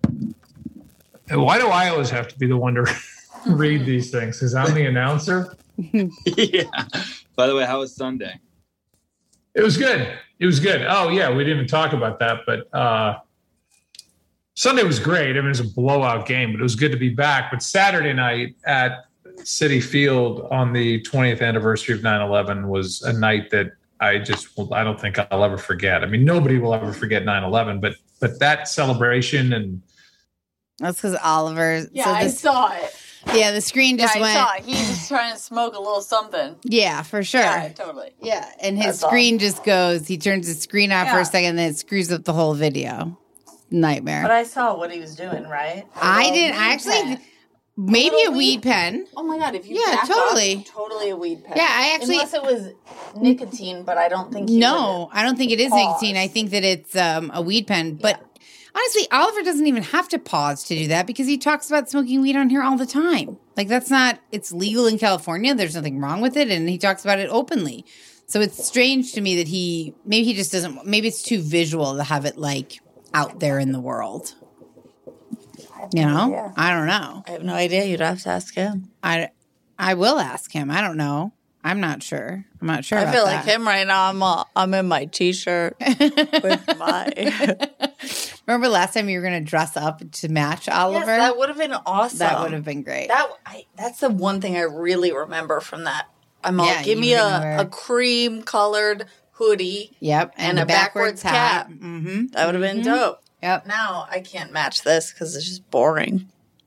Why do I always have to be the one to read these things? Because I'm the announcer. Yeah. By the way, how was Sunday? It was good. Oh yeah, we didn't even talk about that, but Sunday was great. I mean, it was a blowout game, but it was good to be back. But Saturday night at Citi Field on the 20th anniversary of 9/11 was a night that I don't think I'll ever forget. I mean, nobody will ever forget 9/11, but that celebration and that's because Oliver. Yeah, I saw it. Yeah, the screen just went. I saw it. He was just trying to smoke a little something. Yeah, for sure. Yeah, totally. Yeah, and his screen just goes. He turns his screen off for a second, then it screws up the whole video. Nightmare. But I saw what he was doing, right? I didn't actually. Maybe a weed pen. Oh my god! If you totally a weed pen. Yeah, I actually unless it was nicotine, but I don't think. I don't think it is nicotine. I think that it's a weed pen. But honestly, Oliver doesn't even have to pause to do that because he talks about smoking weed on here all the time. Like that's not. It's legal in California. There's nothing wrong with it, and he talks about it openly. So it's strange to me that he just doesn't. Maybe it's too visual to have it like out there in the world. You know, I don't know. I have no idea. You'd have to ask him. I will ask him. I don't know. I'm not sure. I feel like him right now. I'm in my t-shirt with my. Remember last time you were going to dress up to match Oliver? Yes, that would have been awesome. That would have been great. That's the one thing I really remember from that. I'm all, give me a cream colored hoodie. Yep, and a backwards cap. Mm-hmm. That would have been dope. Yep. Now I can't match this because it's just boring.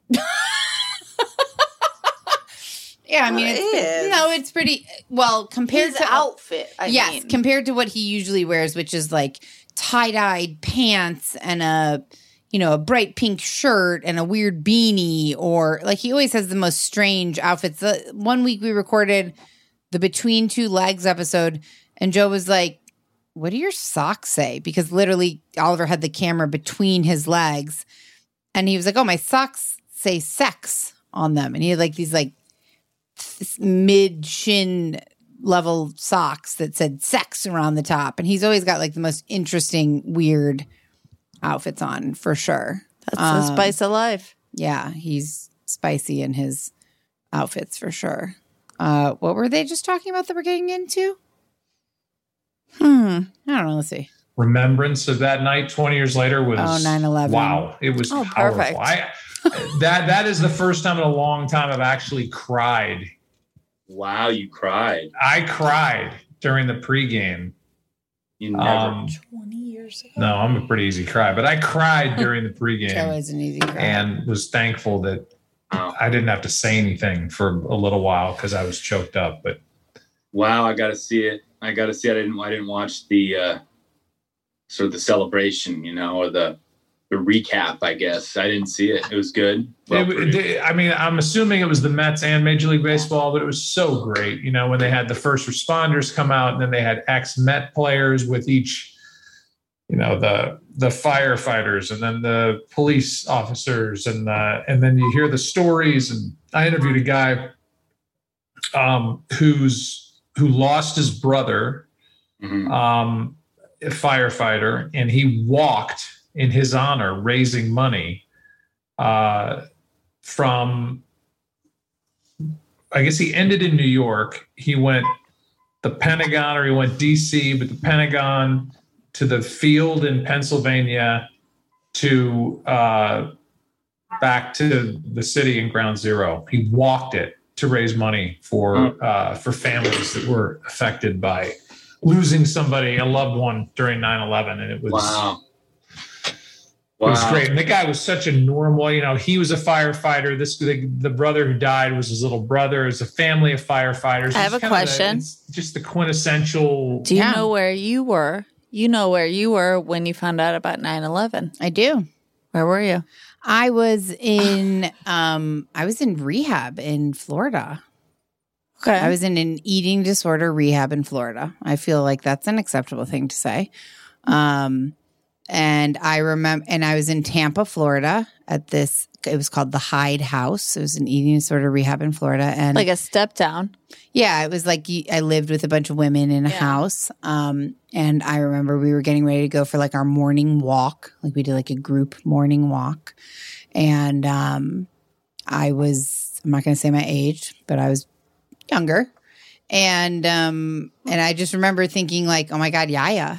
Yeah, I mean, it's pretty well compared his to outfit. Compared to what he usually wears, which is like tie-dyed pants and a bright pink shirt and a weird beanie, or like he always has the most strange outfits. One week we recorded the Between Two Legs episode, and Joe was like, what do your socks say? Because literally Oliver had the camera between his legs and he was like, oh, my socks say sex on them. And he had like these like mid-shin level socks that said sex around the top. And he's always got like the most interesting, weird outfits on for sure. That's the spice of life. Yeah, he's spicy in his outfits for sure. What were they just talking about that we're getting into? I don't know. Let's see. Remembrance of that night 20 years later was 9/11. Wow. It was powerful. That is the first time in a long time I've actually cried. Wow, you cried. I cried during the pregame. You never. 20 years ago. No, I'm a pretty easy cry, but I cried during the pregame. That was an easy cry. And was thankful that I didn't have to say anything for a little while because I was choked up. But wow, I got to see it. I didn't watch the sort of the celebration, or the recap. I guess I didn't see it. It was good. I'm assuming it was the Mets and Major League Baseball, but it was so great. When they had the first responders come out, and then they had ex-Met players with each. The firefighters, and then the police officers, and then you hear the stories. And I interviewed a guy who lost his brother, a firefighter, and he walked in his honor, raising money from. I guess he ended in New York. He went the Pentagon, or he went DC, but the Pentagon. To the field in Pennsylvania, to back to the city in Ground Zero. He walked it to raise money for families that were affected by losing somebody, a loved one, during 9/11, and it was wow. It was great. And the guy was such a normal. He was a firefighter. The brother who died was his little brother. It's a family of firefighters. I have a question. It's just the quintessential. Do you know where you were? You know where you were when you found out about 9/11. I do. Where were you? I was in rehab in Florida. Okay. I was in an eating disorder rehab in Florida. I feel like that's an acceptable thing to say. And I remember, and I was in Tampa, Florida at this, it was called the Hyde House. It was an eating disorder rehab in Florida. And like a step down. Yeah, it was like I lived with a bunch of women in a house. And I remember we were getting ready to go for like our morning walk. Like we did like a group morning walk. And I'm not going to say my age, but I was younger. And I just remember thinking like, oh my God, Yaya.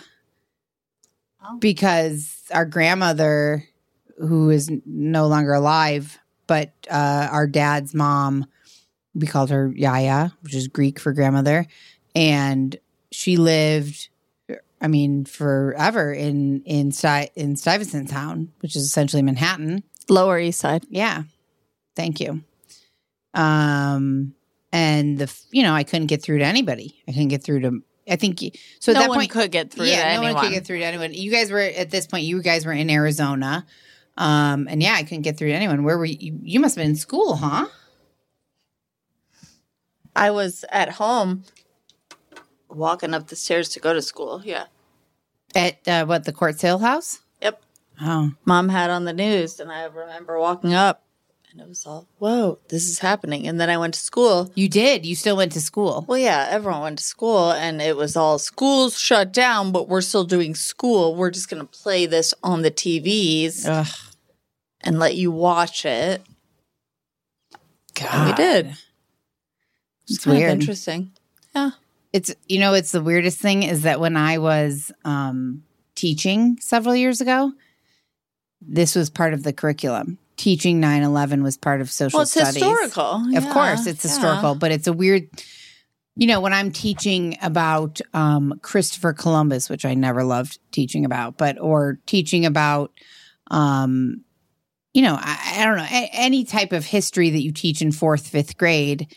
Because our grandmother, who is no longer alive, but our dad's mom, we called her Yaya, which is Greek for grandmother. And she lived, forever in Stuyvesant Town, which is essentially Manhattan. Lower East Side. Yeah. Thank you. And I couldn't get through to anybody. I couldn't get through to I think so. At no that one point, could get through. Yeah, to anyone. no one could get through to anyone. You guys were at this point. You guys were in Arizona, and I couldn't get through to anyone. Where were you? You must have been in school, huh? I was at home, walking up the stairs to go to school. Yeah. At the Court Sale House? Yep. Oh, Mom had on the news, and I remember walking up. And it was all, whoa, this is happening. And then I went to school. You did? You still went to school? Well, yeah, everyone went to school. And it was all, school's shut down, but we're still doing school. We're just going to play this on the TVs and let you watch it. God. And we did. It's kind weird. of interesting. Yeah. It's the weirdest thing is that when I was teaching several years ago, this was part of the curriculum. Teaching 9/11 was part of social studies. Historical. Of course, it's historical, but it's a weird, when I'm teaching about Christopher Columbus, which I never loved teaching about, or teaching about, I don't know, any type of history that you teach in 4th, 5th grade,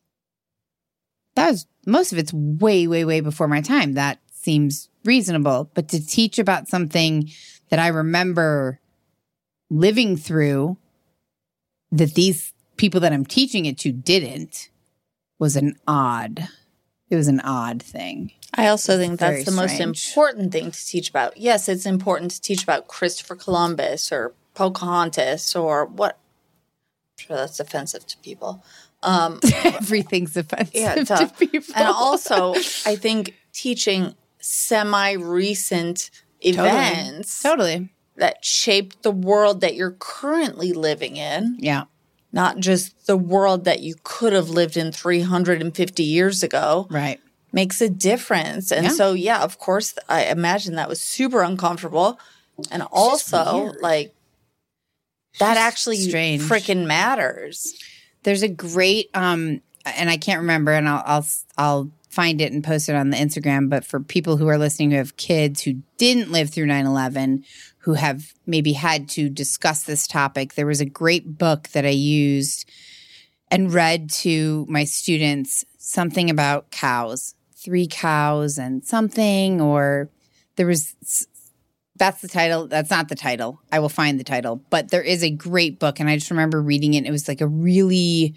most of it's way, way, way before my time. That seems reasonable. But to teach about something that I remember living through that these people that I'm teaching it to didn't was an odd thing. I also think that's the most strange. important thing to teach about. Yes, it's important to teach about Christopher Columbus or Pocahontas or what. I'm sure that's offensive to people. Everything's offensive to people. And also, I think teaching semi-recent events. Totally. That shaped the world that you're currently living in. Yeah. Not just the world that you could have lived in 350 years ago. Right. Makes a difference. And so, of course, I imagine that was super uncomfortable. And also, that actually freaking matters. There's a great, and I can't remember, and I'll find it and post it on the Instagram, but for people who are listening who have kids who didn't live through 9/11, who have maybe had to discuss this topic, there was a great book that I used and read to my students, something about cows, 3 cows and something, or there was – that's the title. That's not the title. I will find the title. But there is a great book, and I just remember reading it. It was like a really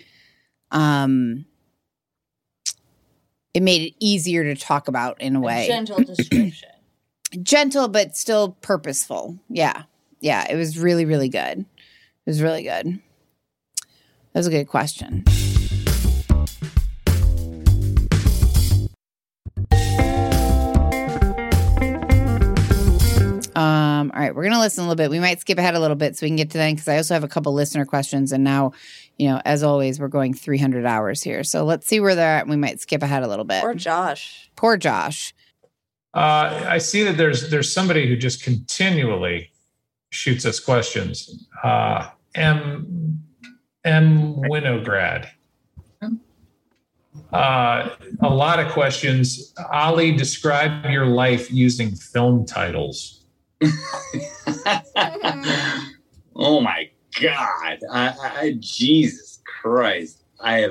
it made it easier to talk about in a way. Gentle description. Gentle, but still purposeful. Yeah. Yeah, it was really, really good. It was really good. That was a good question. All right, we're going to listen a little bit. We might skip ahead a little bit so we can get to them because I also have a couple listener questions. And now, as always, we're going 300 hours here. So let's see where they're at. And we might skip ahead a little bit. Poor Josh. Poor Josh. I see that there's somebody who just continually shoots us questions. M. Winograd. A lot of questions. Ali, describe your life using film titles. Oh my God. I Jesus Christ.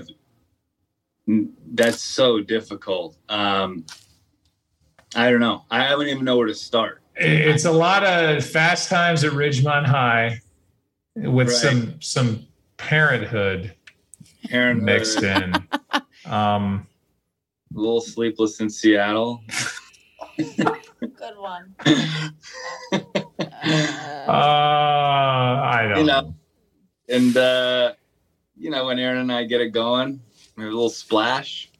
That's so difficult. I don't know. I wouldn't even know where to start. It's a lot of Fast Times at Ridgemont High with some parenthood mixed in. A little Sleepless in Seattle. Good one. I don't know. And, when Aaron and I get it going, maybe a little Splash.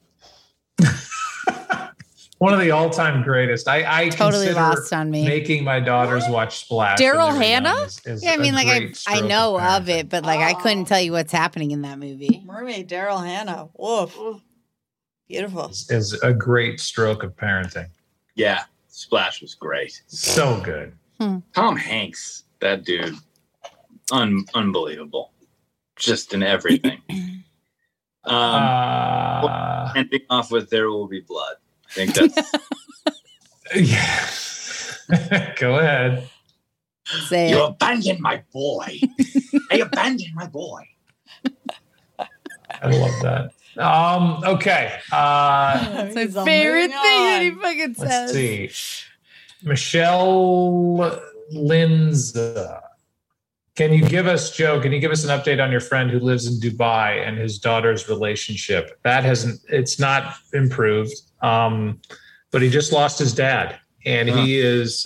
One of the all-time greatest. I totally lost on me. Making my daughters watch Splash. Daryl Hannah? Yeah, I mean, I know of it, but I couldn't tell you what's happening in that movie. Mermaid Daryl Hannah. Woof. Beautiful. Is a great stroke of parenting. Yeah, Splash was great. So good. Tom Hanks, that dude, unbelievable. Just in everything. Ending off with There Will Be Blood. I think that's... Yeah. Go ahead. Say you it. abandoned my boy. I abandoned my boy. I love that. Okay. It's my favorite thing that he fucking says. Let's see. Michelle Linza. Can you give us an update on your friend who lives in Dubai and his daughter's relationship? It's not improved. But he just lost his dad, and he is,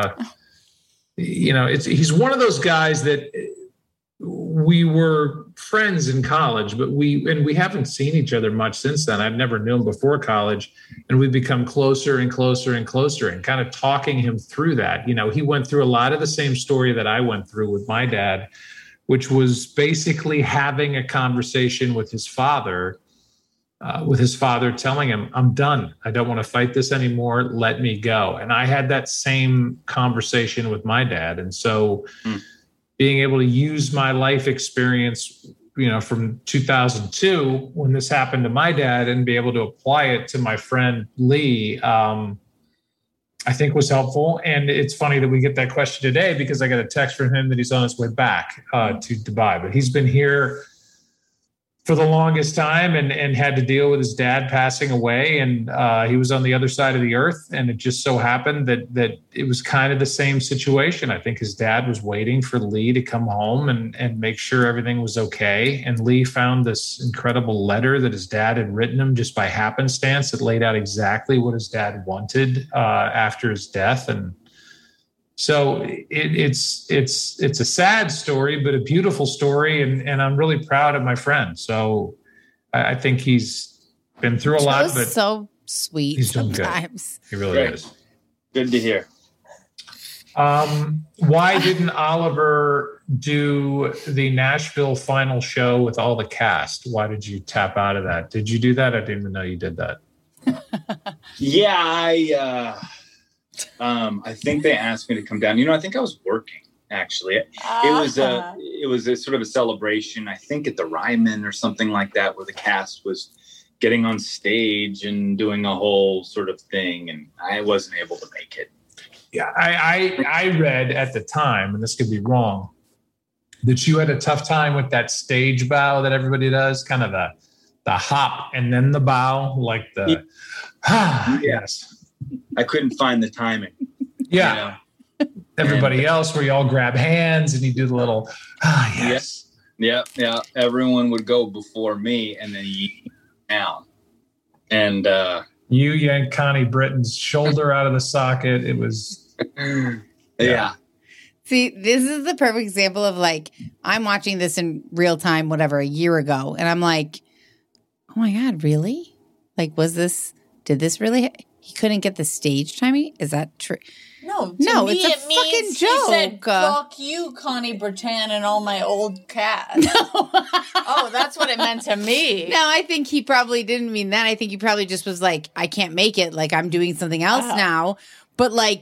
he's one of those guys that we were friends in college, but we haven't seen each other much since then. I've never known him before college, and we've become closer and closer and closer, and kind of talking him through that. He went through a lot of the same story that I went through with my dad, which was basically having a conversation with his father telling him, I'm done. I don't want to fight this anymore. Let me go. And I had that same conversation with my dad. And so being able to use my life experience, from 2002, when this happened to my dad, and be able to apply it to my friend Lee, I think was helpful. And it's funny that we get that question today, because I got a text from him that he's on his way back to Dubai, but he's been here for the longest time and had to deal with his dad passing away. And he was on the other side of the earth. And it just so happened that it was kind of the same situation. I think his dad was waiting for Lee to come home and make sure everything was okay. And Lee found this incredible letter that his dad had written him just by happenstance that laid out exactly what his dad wanted after his death. And so it's a sad story, but a beautiful story, and I'm really proud of my friend. So I think he's been through a lot, but so sweet. He's doing sometimes. Good. He really is. Good to hear. Why didn't Oliver do the Nashville final show with all the cast? Why did you tap out of that? Did you do that? I didn't even know you did that. Yeah, I think they asked me to come down. I think I was working, actually. It was a sort of a celebration, I think at the Ryman or something like that, where the cast was getting on stage and doing a whole sort of thing, and I wasn't able to make it. Yeah, I read at the time, and this could be wrong, that you had a tough time with that stage bow that everybody does, kind of the hop and then the bow, like the yes. I couldn't find the timing. Yeah. You know? Everybody else, where you all grab hands and you do the little yes. Yeah. Everyone would go before me, and then you down. And you yanked Connie Britton's shoulder out of the socket. It was yeah. See, this is the perfect example of like, I'm watching this in real time, whatever, a year ago. And I'm like, oh my God, really? Like, did this really, he couldn't get the stage timing? Is that true? No, it's a fucking joke. He said, fuck you, Connie Britton, and all my old cats. No. Oh, that's what it meant to me. No, I think he probably didn't mean that. I think he probably just was like, I can't make it. Like, I'm doing something else now. But like,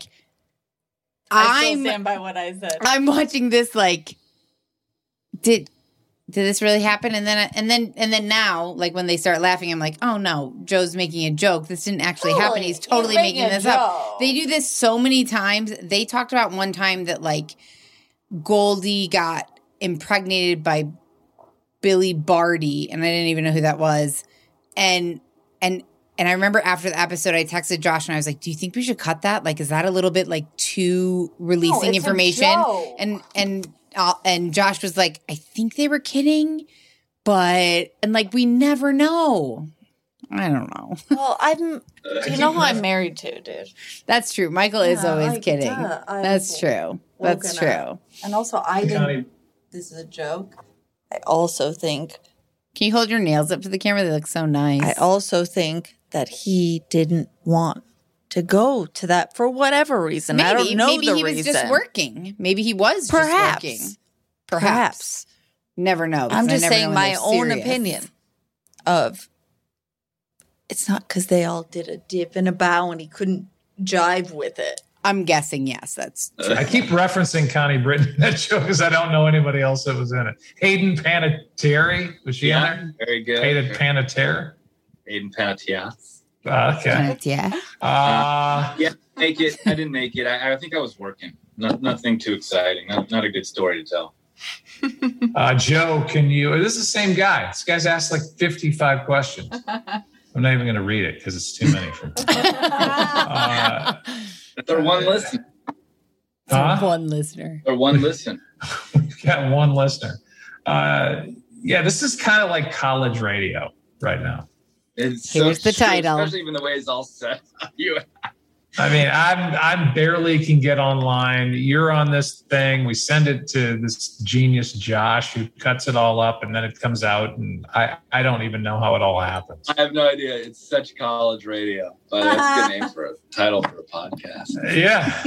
I still stand by what I said. I'm watching this like, did this really happen? And then now, like when they start laughing, I'm like, oh no, Joe's making a joke. This didn't actually happen. He's totally making this up. They do this so many times. They talked about one time that like Goldie got impregnated by Billy Barty, and I didn't even know who that was. And I remember after the episode, I texted Josh and I was like, do you think we should cut that? Like, is that a little bit like too releasing information? And Josh was like, I think they were kidding, and like, we never know. I don't know. Well, you know who I'm married to, dude. That's true. Michael is always kidding. That's true. That's true. And also, this is a joke. I also think. Can you hold your nails up to the camera? They look so nice. I also think that he didn't want to go to that for whatever reason. Maybe, I don't know maybe the he reason. was just working. Maybe he was just working. Perhaps. Never know. I'm just saying my own opinion of it's not because they all did a dip and a bow and he couldn't jive with it. I'm guessing, yes, that's true. I keep referencing Connie Britton in that show because I don't know anybody else that was in it. Hayden Panettiere, was she in there? Very good. Hayden Panettiere. Hayden Panettiere. Okay. Yeah. Make it. I didn't make it. I think I was working. Nothing too exciting. Not a good story to tell. Joe, can you? This is the same guy. This guy's asked like 55 questions. I'm not even going to read it because it's too many for me. Or one listen. One listener. Or one listen. We've got one listener. This is kind of like college radio right now. It's Here's the title. Especially even the way it's all set. I mean, I barely can get online. You're on this thing. We send it to this genius Josh who cuts it all up, and then it comes out, and I don't even know how it all happens. I have no idea. It's such college radio, but that's a good name for a title for a podcast. Yeah.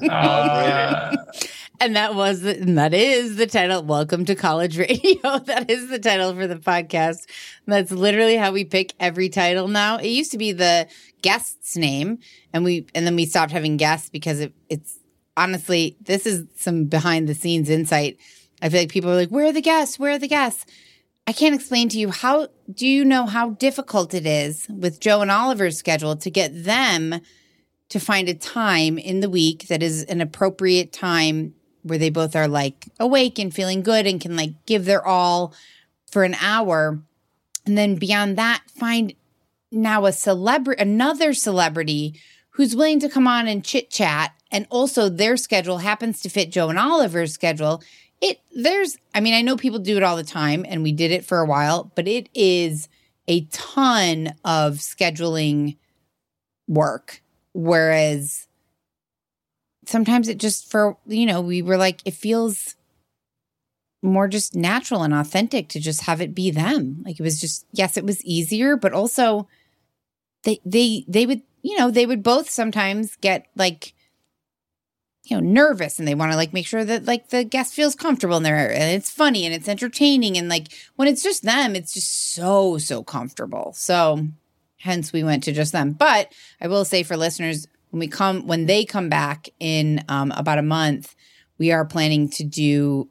And that is the title. Welcome to College Radio. That is the title for the podcast. That's literally how we pick every title now. It used to be the guest's name, and then we stopped having guests because it's honestly, this is some behind the scenes insight. I feel like people are like, where are the guests? Where are the guests? I can't explain to you. How do you know how difficult it is with Joe and Oliver's schedule to get them to find a time in the week that is an appropriate time where they both are like awake and feeling good and can like give their all for an hour. And then beyond that, find now another celebrity who's willing to come on and chit chat. And also their schedule happens to fit Joe and Oliver's schedule. I know people do it all the time and we did it for a while, but it is a ton of scheduling work. Whereas sometimes it just we were like, it feels more just natural and authentic to just have it be them. Like it was just, yes, it was easier, but also they would, they would both sometimes get like, nervous and they want to like make sure that like the guest feels comfortable in there and it's funny and it's entertaining. And like when it's just them, it's just so, so comfortable. So hence we went to just them. But I will say for listeners, when they come back in about a month, we are planning to do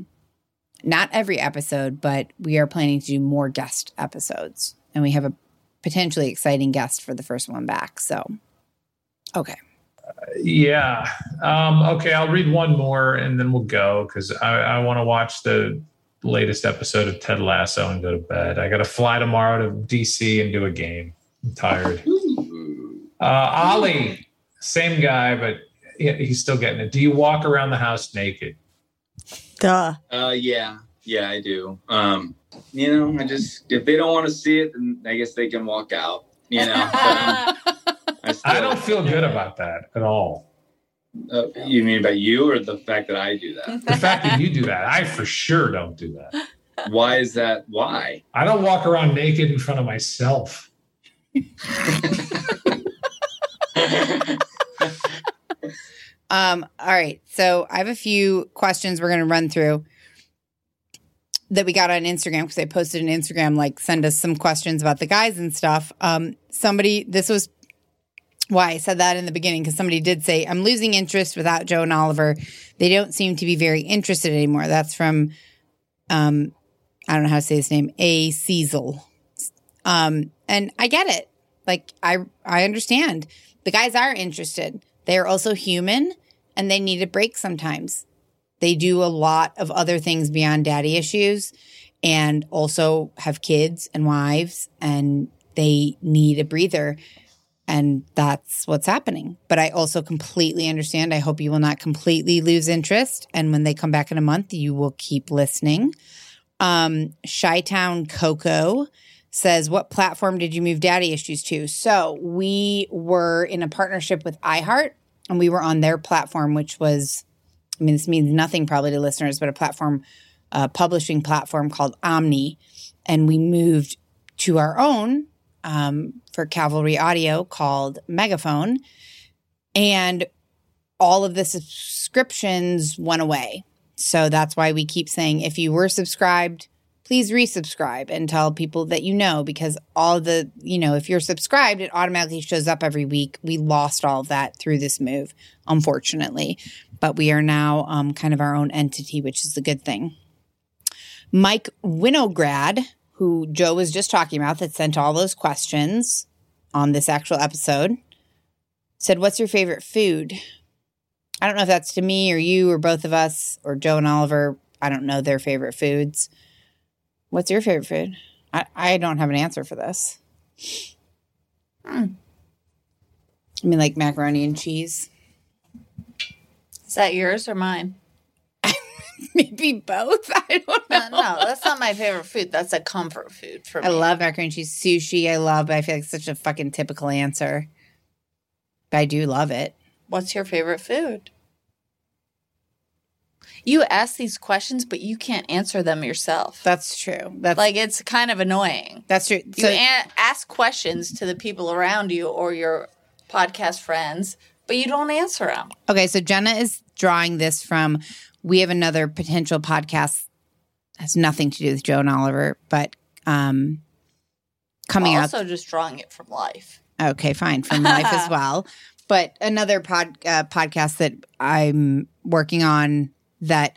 not every episode, but we are planning to do more guest episodes. And we have potentially exciting guest for the first one back. So, okay. Yeah. Okay, I'll read one more and then we'll go because I want to watch the latest episode of Ted Lasso and go to bed. I got to fly tomorrow to DC and do a game. I'm tired. Ollie, same guy, but he's still getting it. Do you walk around the house naked? Duh. Yeah, I do. I just, if they don't want to see it, then I guess they can walk out. I don't feel good about that at all. You mean about you or the fact that I do that? The fact that you do that. I for sure don't do that. Why is that? Why? I don't walk around naked in front of myself. All right. So I have a few questions we're going to run through that we got on Instagram because I posted an Instagram, like, send us some questions about the guys and stuff. This was why I said that in the beginning, because somebody did say, I'm losing interest without Joe and Oliver. They don't seem to be very interested anymore. That's from, I don't know how to say his name, A. Cecil. And I get it. Like, I understand. The guys are interested. They are also human, and they need a break sometimes. They do a lot of other things beyond daddy issues and also have kids and wives, and they need a breather. And that's what's happening. But I also completely understand. I hope you will not completely lose interest. And when they come back in a month, you will keep listening. Chi-Town Coco says, what platform did you move daddy issues to? So we were in a partnership with iHeart, and we were on their platform, which was, I mean, this means nothing probably to listeners, but a publishing platform called Omni. And we moved to our own for Cavalry Audio called Megaphone. And all of the subscriptions went away. So that's why we keep saying, if you were subscribed, please resubscribe and tell people that you know, because all the, if you're subscribed, it automatically shows up every week. We lost all of that through this move, unfortunately. But we are now kind of our own entity, which is a good thing. Mike Winograd, who Joe was just talking about, that sent all those questions on this actual episode, said, what's your favorite food? I don't know if that's to me or you or both of us or Joe and Oliver. I don't know their favorite foods. What's your favorite food? I don't have an answer for this. I mean, like macaroni and cheese. Is that yours or mine? Maybe both. I don't know. No, that's not my favorite food. That's a comfort food for me. I love macaroni and cheese. Sushi, I feel like it's such a fucking typical answer. But I do love it. What's your favorite food? You ask these questions, but you can't answer them yourself. That's true. It's kind of annoying. That's true. You ask questions to the people around you or your podcast friends, but you don't answer them. Okay, so Jenna is drawing this from, we have another potential podcast, has nothing to do with Joe and Oliver, but coming out. Also just drawing it from life. Okay, fine, from life as well. But another podcast that I'm working on that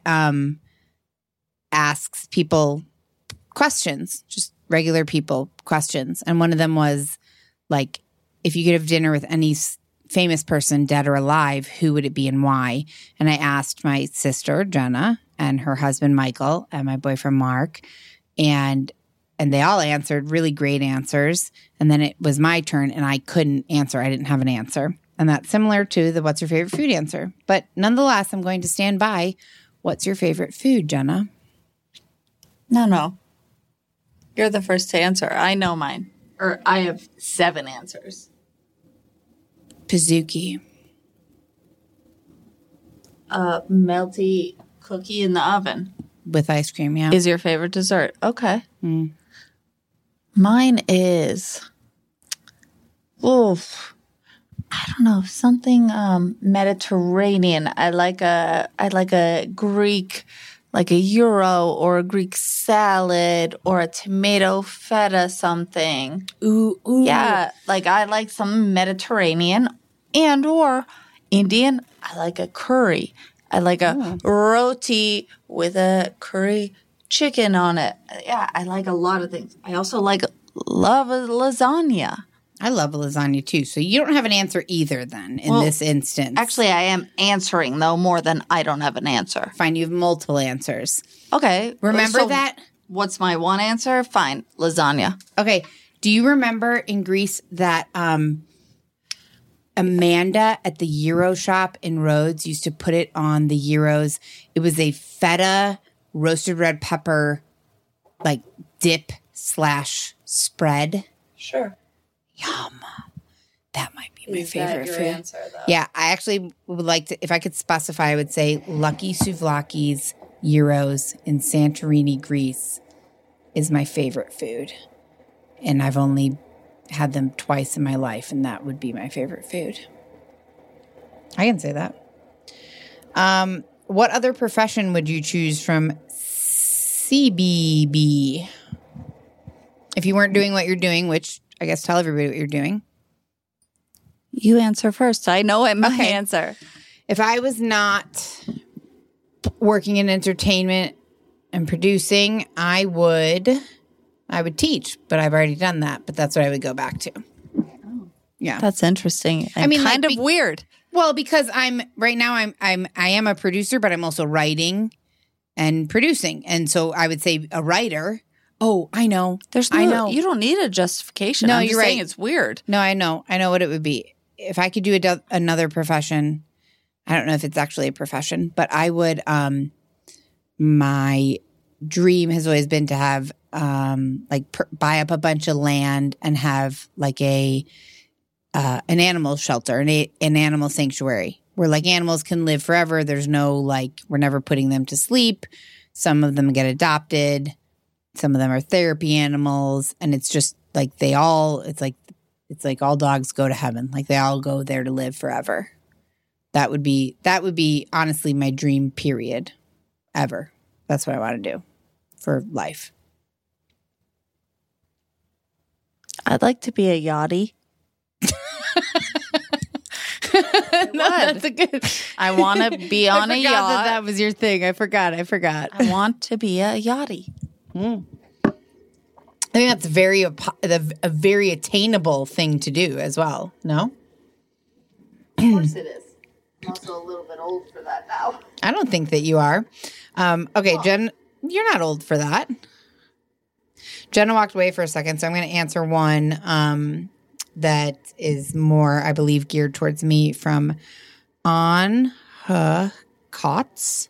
asks people questions, just regular people questions. And one of them was, like, if you could have dinner with any famous person, dead or alive, who would it be and why? And I asked my sister, Jenna, and her husband, Michael, and my boyfriend, Mark, and they all answered really great answers. And then it was my turn, and I couldn't answer. I didn't have an answer. And that's similar to the what's your favorite food answer. But nonetheless, I'm going to stand by what's your favorite food, Jenna? No. You're the first to answer. I know mine. Or I have 7 answers. Pizookie. Melty cookie in the oven. With ice cream, yeah. Is your favorite dessert. Okay. Mine is, I don't know, something Mediterranean. I like a Greek, like a gyro or a Greek salad or a tomato feta something. Ooh. Yeah, I like some Mediterranean and or Indian. I like a curry. I like a roti with a curry chicken on it. Yeah, I like a lot of things. I also like love a lasagna. I love a lasagna too. So you don't have an answer either then in this instance. Actually, I am answering, though, more than I don't have an answer. Fine, you have multiple answers. Okay. Remember so that? What's my one answer? Fine. Lasagna. Okay. Do you remember in Greece that Amanda at the Euro shop in Rhodes used to put it on the Euros? It was a feta roasted red pepper like dip / spread. Sure. Yum. That might be my favorite food. Answer, yeah, I actually would like to, if I could specify, I would say Lucky Souvlaki's Euros in Santorini, Greece is my favorite food. And I've only had them twice in my life, and that would be my favorite food. I can say that. What other profession would you choose from CBB? If you weren't doing what you're doing, which I guess tell everybody what you're doing. You answer first. I know what my answer. If I was not working in entertainment and producing, I would teach, but I've already done that. But that's what I would go back to. Oh. Yeah, that's interesting. I mean, kind of weird. Well, because I am a producer, but I'm also writing and producing, and so I would say a writer. Oh, I know. I know. You don't need a justification. No, I'm just you're right. saying it's weird. No, I know. I know what it would be. If I could do another profession, I don't know if it's actually a profession, but I would, my dream has always been to have, buy up a bunch of land and have like an animal shelter, an animal sanctuary where like animals can live forever. There's no we're never putting them to sleep. Some of them get adopted. Some of them are therapy animals, and it's just like it's like all dogs go to heaven. Like they all go there to live forever. That would be honestly my dream period ever. That's what I want to do for life. I'd like to be a yachty. No, that's a good. I want to be on a yacht. That was your thing. I forgot. I want to be a yachty. I think that's a very attainable thing to do as well. No? Of course it is. I'm also a little bit old for that now. I don't think that you are. Okay, Jen, you're not old for that. Jenna walked away for a second, so I'm going to answer one that is more, I believe, geared towards me from On Her Cots.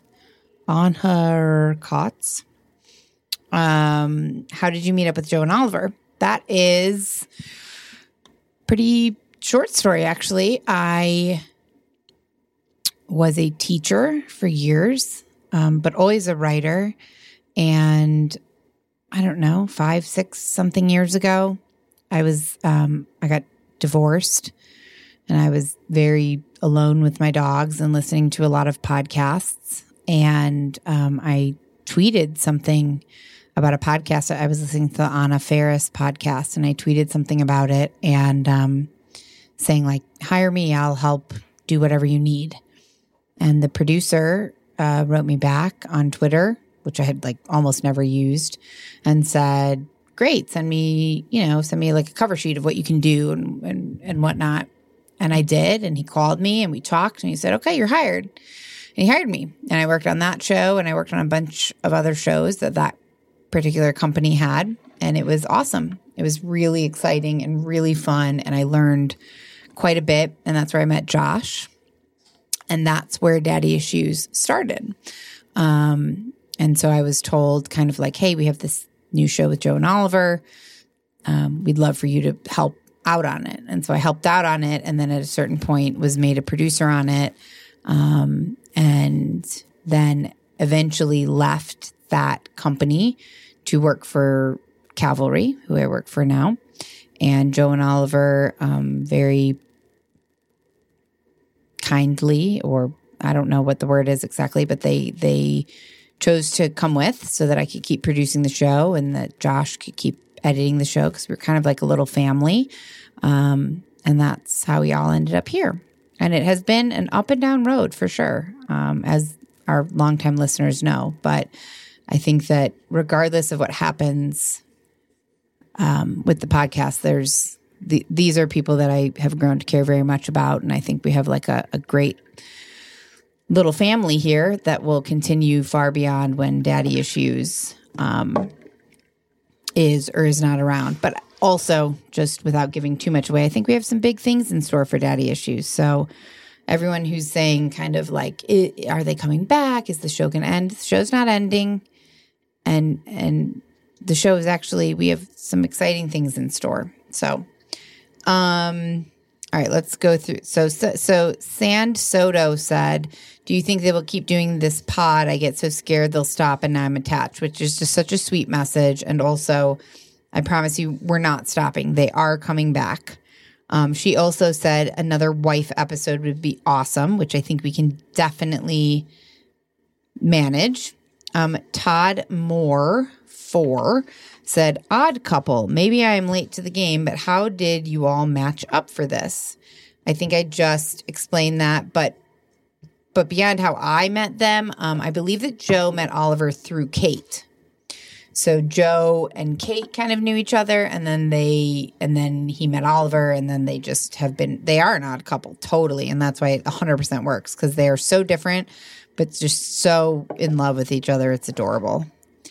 How did you meet up with Joe and Oliver? That is pretty short story, actually. I was a teacher for years, but always a writer. And I don't know, 5, 6 something years ago, I got divorced, and I was very alone with my dogs and listening to a lot of podcasts. And I tweeted something about a podcast. I was listening to the Anna Faris podcast, and I tweeted something about it and saying hire me, I'll help do whatever you need. And the producer wrote me back on Twitter, which I had almost never used, and said, great, send me a cover sheet of what you can do and whatnot. And I did, and he called me and we talked, and he said, okay, you're hired. And he hired me, and I worked on that show, and I worked on a bunch of other shows that particular company had, and it was awesome. It was really exciting and really fun, and I learned quite a bit, and that's where I met Josh, and that's where Daddy Issues started. And so I was told kind of hey, we have this new show with Joe and Oliver. We'd love for you to help out on it. And so I helped out on it, and then at a certain point was made a producer on it, and then eventually left that company to work for Cavalry, who I work for now. And Joe and Oliver very kindly, or I don't know what the word is exactly, but they chose to come with so that I could keep producing the show and that Josh could keep editing the show, because we're kind of like a little family. And that's how we all ended up here. And it has been an up and down road for sure, as our longtime listeners know. But I think that regardless of what happens, with the podcast. These are people that I have grown to care very much about, and I think we have like a great little family here that will continue far beyond when Daddy Issues is or is not around. But also, just without giving too much away, I think we have some big things in store for Daddy Issues. So everyone who's saying kind of like, are they coming back? Is the show going to end? The show's not ending. And the show is actually, we have some exciting things in store. So, all right, let's go through. So Sand Soto said, do you think they will keep doing this pod? I get so scared they'll stop and now I'm attached, which is just such a sweet message. And also, I promise you, we're not stopping. They are coming back. She also said another wife episode would be awesome, which I think we can definitely manage. Todd Moore 4 said, odd couple. Maybe I am late to the game, but how did you all match up for this? I think I just explained that, but beyond how I met them, I believe that Joe met Oliver through Kate. So Joe and Kate kind of knew each other, and then he met Oliver, and then they just they are an odd couple, totally. And that's why it 100% works, because they are so different, but just so in love with each other. It's adorable.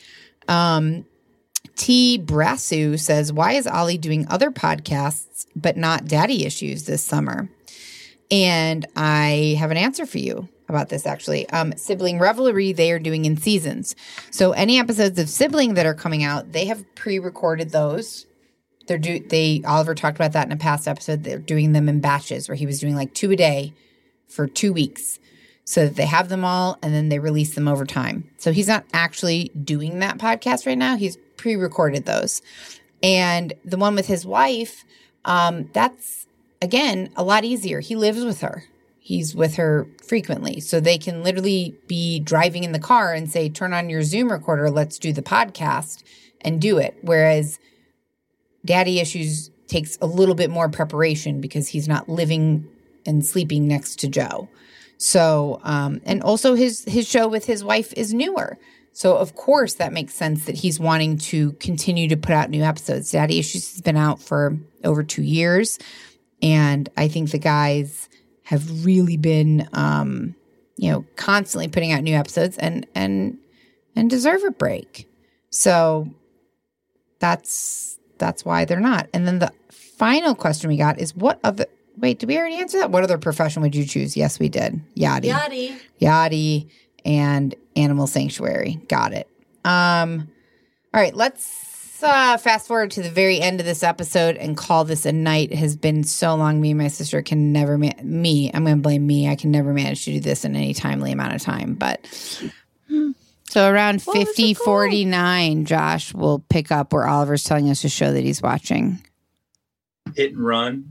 T. Brassu says, why is Ollie doing other podcasts, but not Daddy Issues this summer? And I have an answer for you about this, actually. Sibling Revelry, they are doing in seasons. So any episodes of Sibling that are coming out, they have pre-recorded those. Oliver talked about that in a past episode. They're doing them in batches, where he was doing like 2 a day for 2 weeks, so that they have them all and then they release them over time. So he's not actually doing that podcast right now. He's pre-recorded those. And the one with his wife, that's, again, a lot easier. He lives with her. He's with her frequently. So they can literally be driving in the car and say, turn on your Zoom recorder, let's do the podcast, and do it. Whereas Daddy Issues takes a little bit more preparation because he's not living and sleeping next to Joe. So, and also his show with his wife is newer. So, of course, that makes sense that he's wanting to continue to put out new episodes. Daddy Issues has been out for over 2 years. And I think the guys have really been, constantly putting out new episodes and deserve a break. So that's why they're not. And then the final question we got is, wait, did we already answer that? What other profession would you choose? Yes, we did. Yachty and Animal Sanctuary. Got it. All right, let's fast forward to the very end of this episode and call this a night. It has been so long. Me and my sister can never I'm going to blame me. I can never manage to do this in any timely amount of time. But so around 50:49, Josh will pick up where Oliver's telling us a show that he's watching. Hit and Run.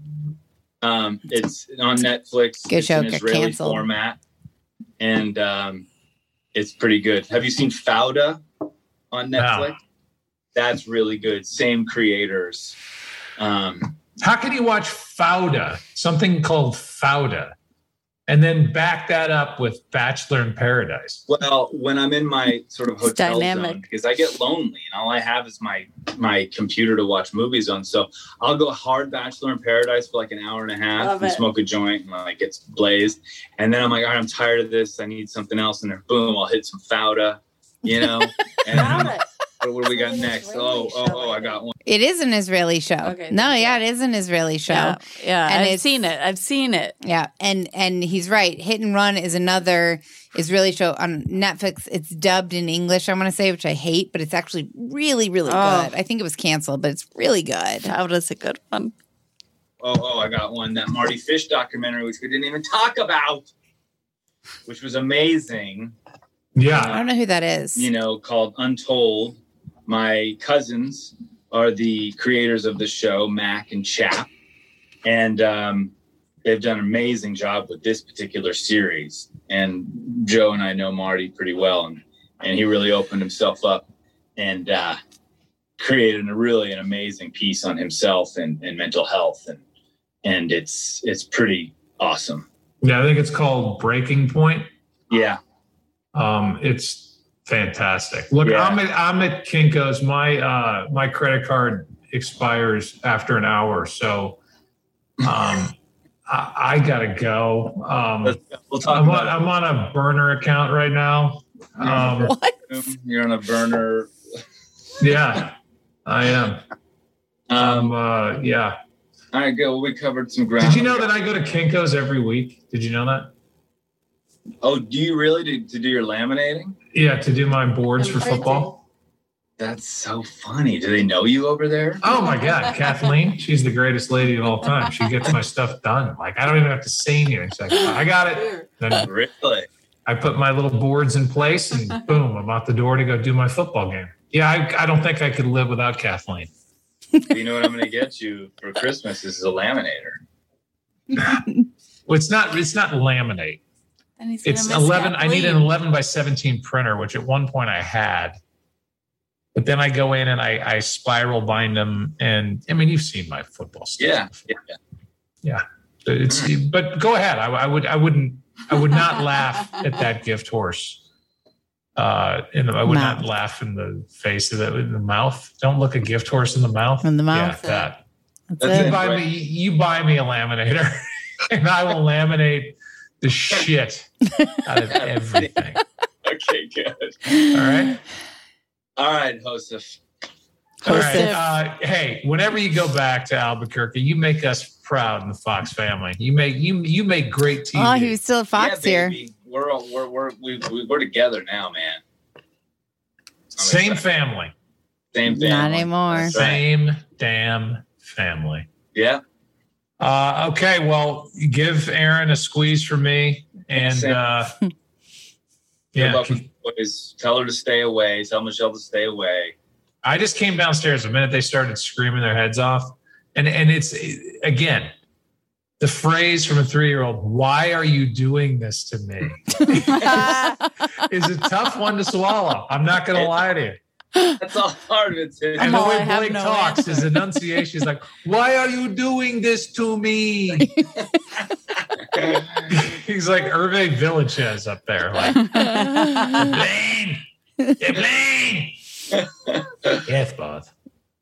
It's on Netflix. Good show. It's an Israeli format, and it's pretty good. Have you seen Fauda on Netflix? No. That's really good. Same creators. How can you watch Fauda, something called Fauda, and then back that up with Bachelor in Paradise? Well, when I'm in my sort of hotel zone, because I get lonely and all I have is my computer to watch movies on. So I'll go hard Bachelor in Paradise for like an hour and a half and smoke a joint and like it's blazed. And then I'm like, all right, I'm tired of this. I need something else. And then boom, I'll hit some Fauda, and what do we got next? I got one. It is an Israeli show. Okay, it is an Israeli show. Yeah, and I've seen it. Yeah, and he's right. Hit and Run is another Israeli show on Netflix. It's dubbed in English, I want to say, which I hate, but it's actually really, really good. I think it was canceled, but it's really good. That was a good one. I got one. That Marty Fish documentary, which we didn't even talk about, which was amazing. Yeah. I don't know who that is. Called Untold. My cousins are the creators of the show, Mac and Chap, and they've done an amazing job with this particular series. And Joe and I know Marty pretty well, and he really opened himself up and created an amazing piece on himself and mental health, and it's pretty awesome. Yeah, I think it's called Breaking Point. Yeah, it's fantastic. Look, I'm at Kinko's. My credit card expires after an hour. So I gotta go. We'll talk I'm about on a burner account right now. What? You're on a burner. Yeah, I am. Yeah. All right, good. Well, we covered some ground. Did you know that I go to Kinko's every week? Did you know that? Oh, do you really to do your laminating? Yeah, to do my boards for football. That's so funny. Do they know you over there? Oh my God, Kathleen, she's the greatest lady of all time. She gets my stuff done. Like I don't even have to say anything. She's like, I got it. Then Really? I put my little boards in place and boom, I'm out the door to go do my football game. Yeah, I don't think I could live without Kathleen. You know what I'm going to get you for Christmas is a laminator. Well, it's not laminate. It's 11. I need an 11 by 17 printer, which at one point I had. But then I go in and I spiral bind them. And I mean, you've seen my football stuff. Yeah. But go ahead. I would not laugh at that gift horse. I would not laugh in the face of it, in the mouth. Don't look a gift horse in the mouth. In the mouth. Yeah, that. You buy me a laminator, and I will laminate the shit out of everything. Okay, good. All right, Joseph. All right. Hey, whenever you go back to Albuquerque, you make us proud in the Fox family. You make great TV. Oh, he was still a Fox here. We're together now, man. Same family. Same family. Not anymore. Same damn family. Yeah. Okay. Well, give Aaron a squeeze for me, and boys, tell her to stay away. Tell Michelle to stay away. I just came downstairs the minute they started screaming their heads off, and it's again. The phrase from a 3-year-old, "Why are you doing this to me?" is a tough one to swallow. I'm not going to lie to you. That's all part of it, too. And the way Blake talks, his enunciation is like, "Why are you doing this to me?" He's like Hervé Villachez up there. Like, Blaine! Yes, boss.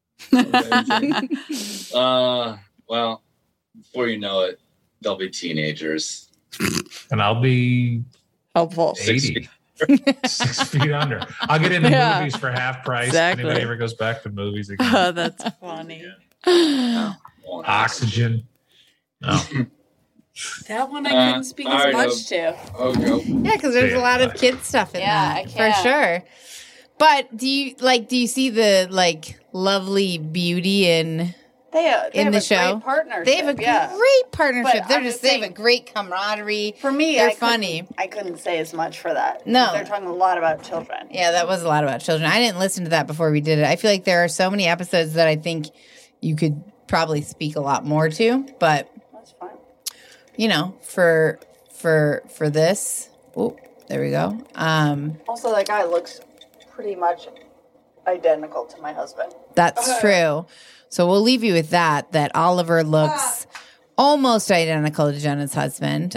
Well, before you know it, they'll be teenagers. And I'll be helpful. 80. 6 feet under. I'll get into movies for half price. Exactly. If anybody ever goes back to movies again. Oh, that's funny. Oxygen. No. That one I couldn't speak as much to. Okay. Yeah, because there's a lot of kid stuff in that, for sure. But do you see the lovely beauty in the show? Great partnership. They have a great partnership. But They have a great camaraderie. For me, they're funny. I couldn't say as much for that. No, they're talking a lot about children. Yeah, that was a lot about children. I didn't listen to that before we did it. I feel like there are so many episodes that I think you could probably speak a lot more to. But that's fine. You know, for this, oh, there we go. Also, that guy looks pretty much identical to my husband. That's true. So we'll leave you with that Oliver looks almost identical to Jenna's husband.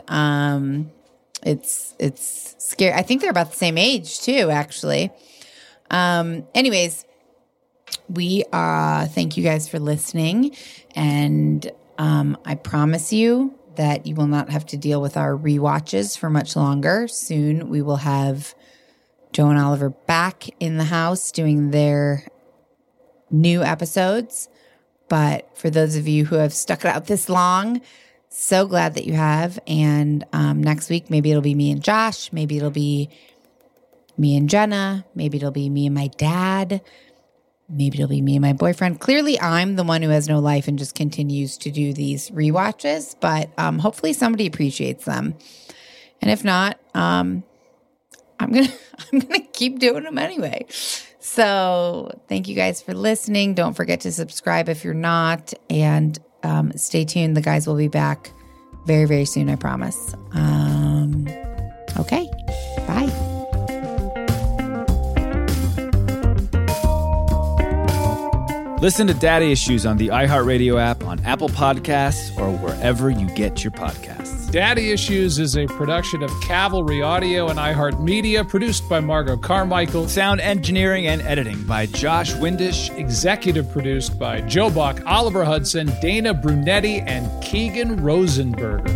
It's scary. I think they're about the same age too, actually. Anyways, we thank you guys for listening, and I promise you that you will not have to deal with our rewatches for much longer. Soon we will have Joe and Oliver back in the house doing their new episodes. But for those of you who have stuck it out this long, so glad that you have. And next week, maybe it'll be me and Josh. Maybe it'll be me and Jenna. Maybe it'll be me and my dad. Maybe it'll be me and my boyfriend. Clearly, I'm the one who has no life and just continues to do these rewatches. But hopefully somebody appreciates them. And if not, I'm gonna keep doing them anyway. So thank you guys for listening. Don't forget to subscribe if you're not. And stay tuned. The guys will be back very, very soon, I promise. Okay. Bye. Listen to Daddy Issues on the iHeartRadio app, on Apple Podcasts, or wherever you get your podcasts. Daddy Issues is a production of Cavalry Audio and iHeartMedia, produced by Margot Carmichael. Sound engineering and editing by Josh Windish. Executive produced by Joe Buck, Oliver Hudson, Dana Brunetti, and Keegan Rosenberger.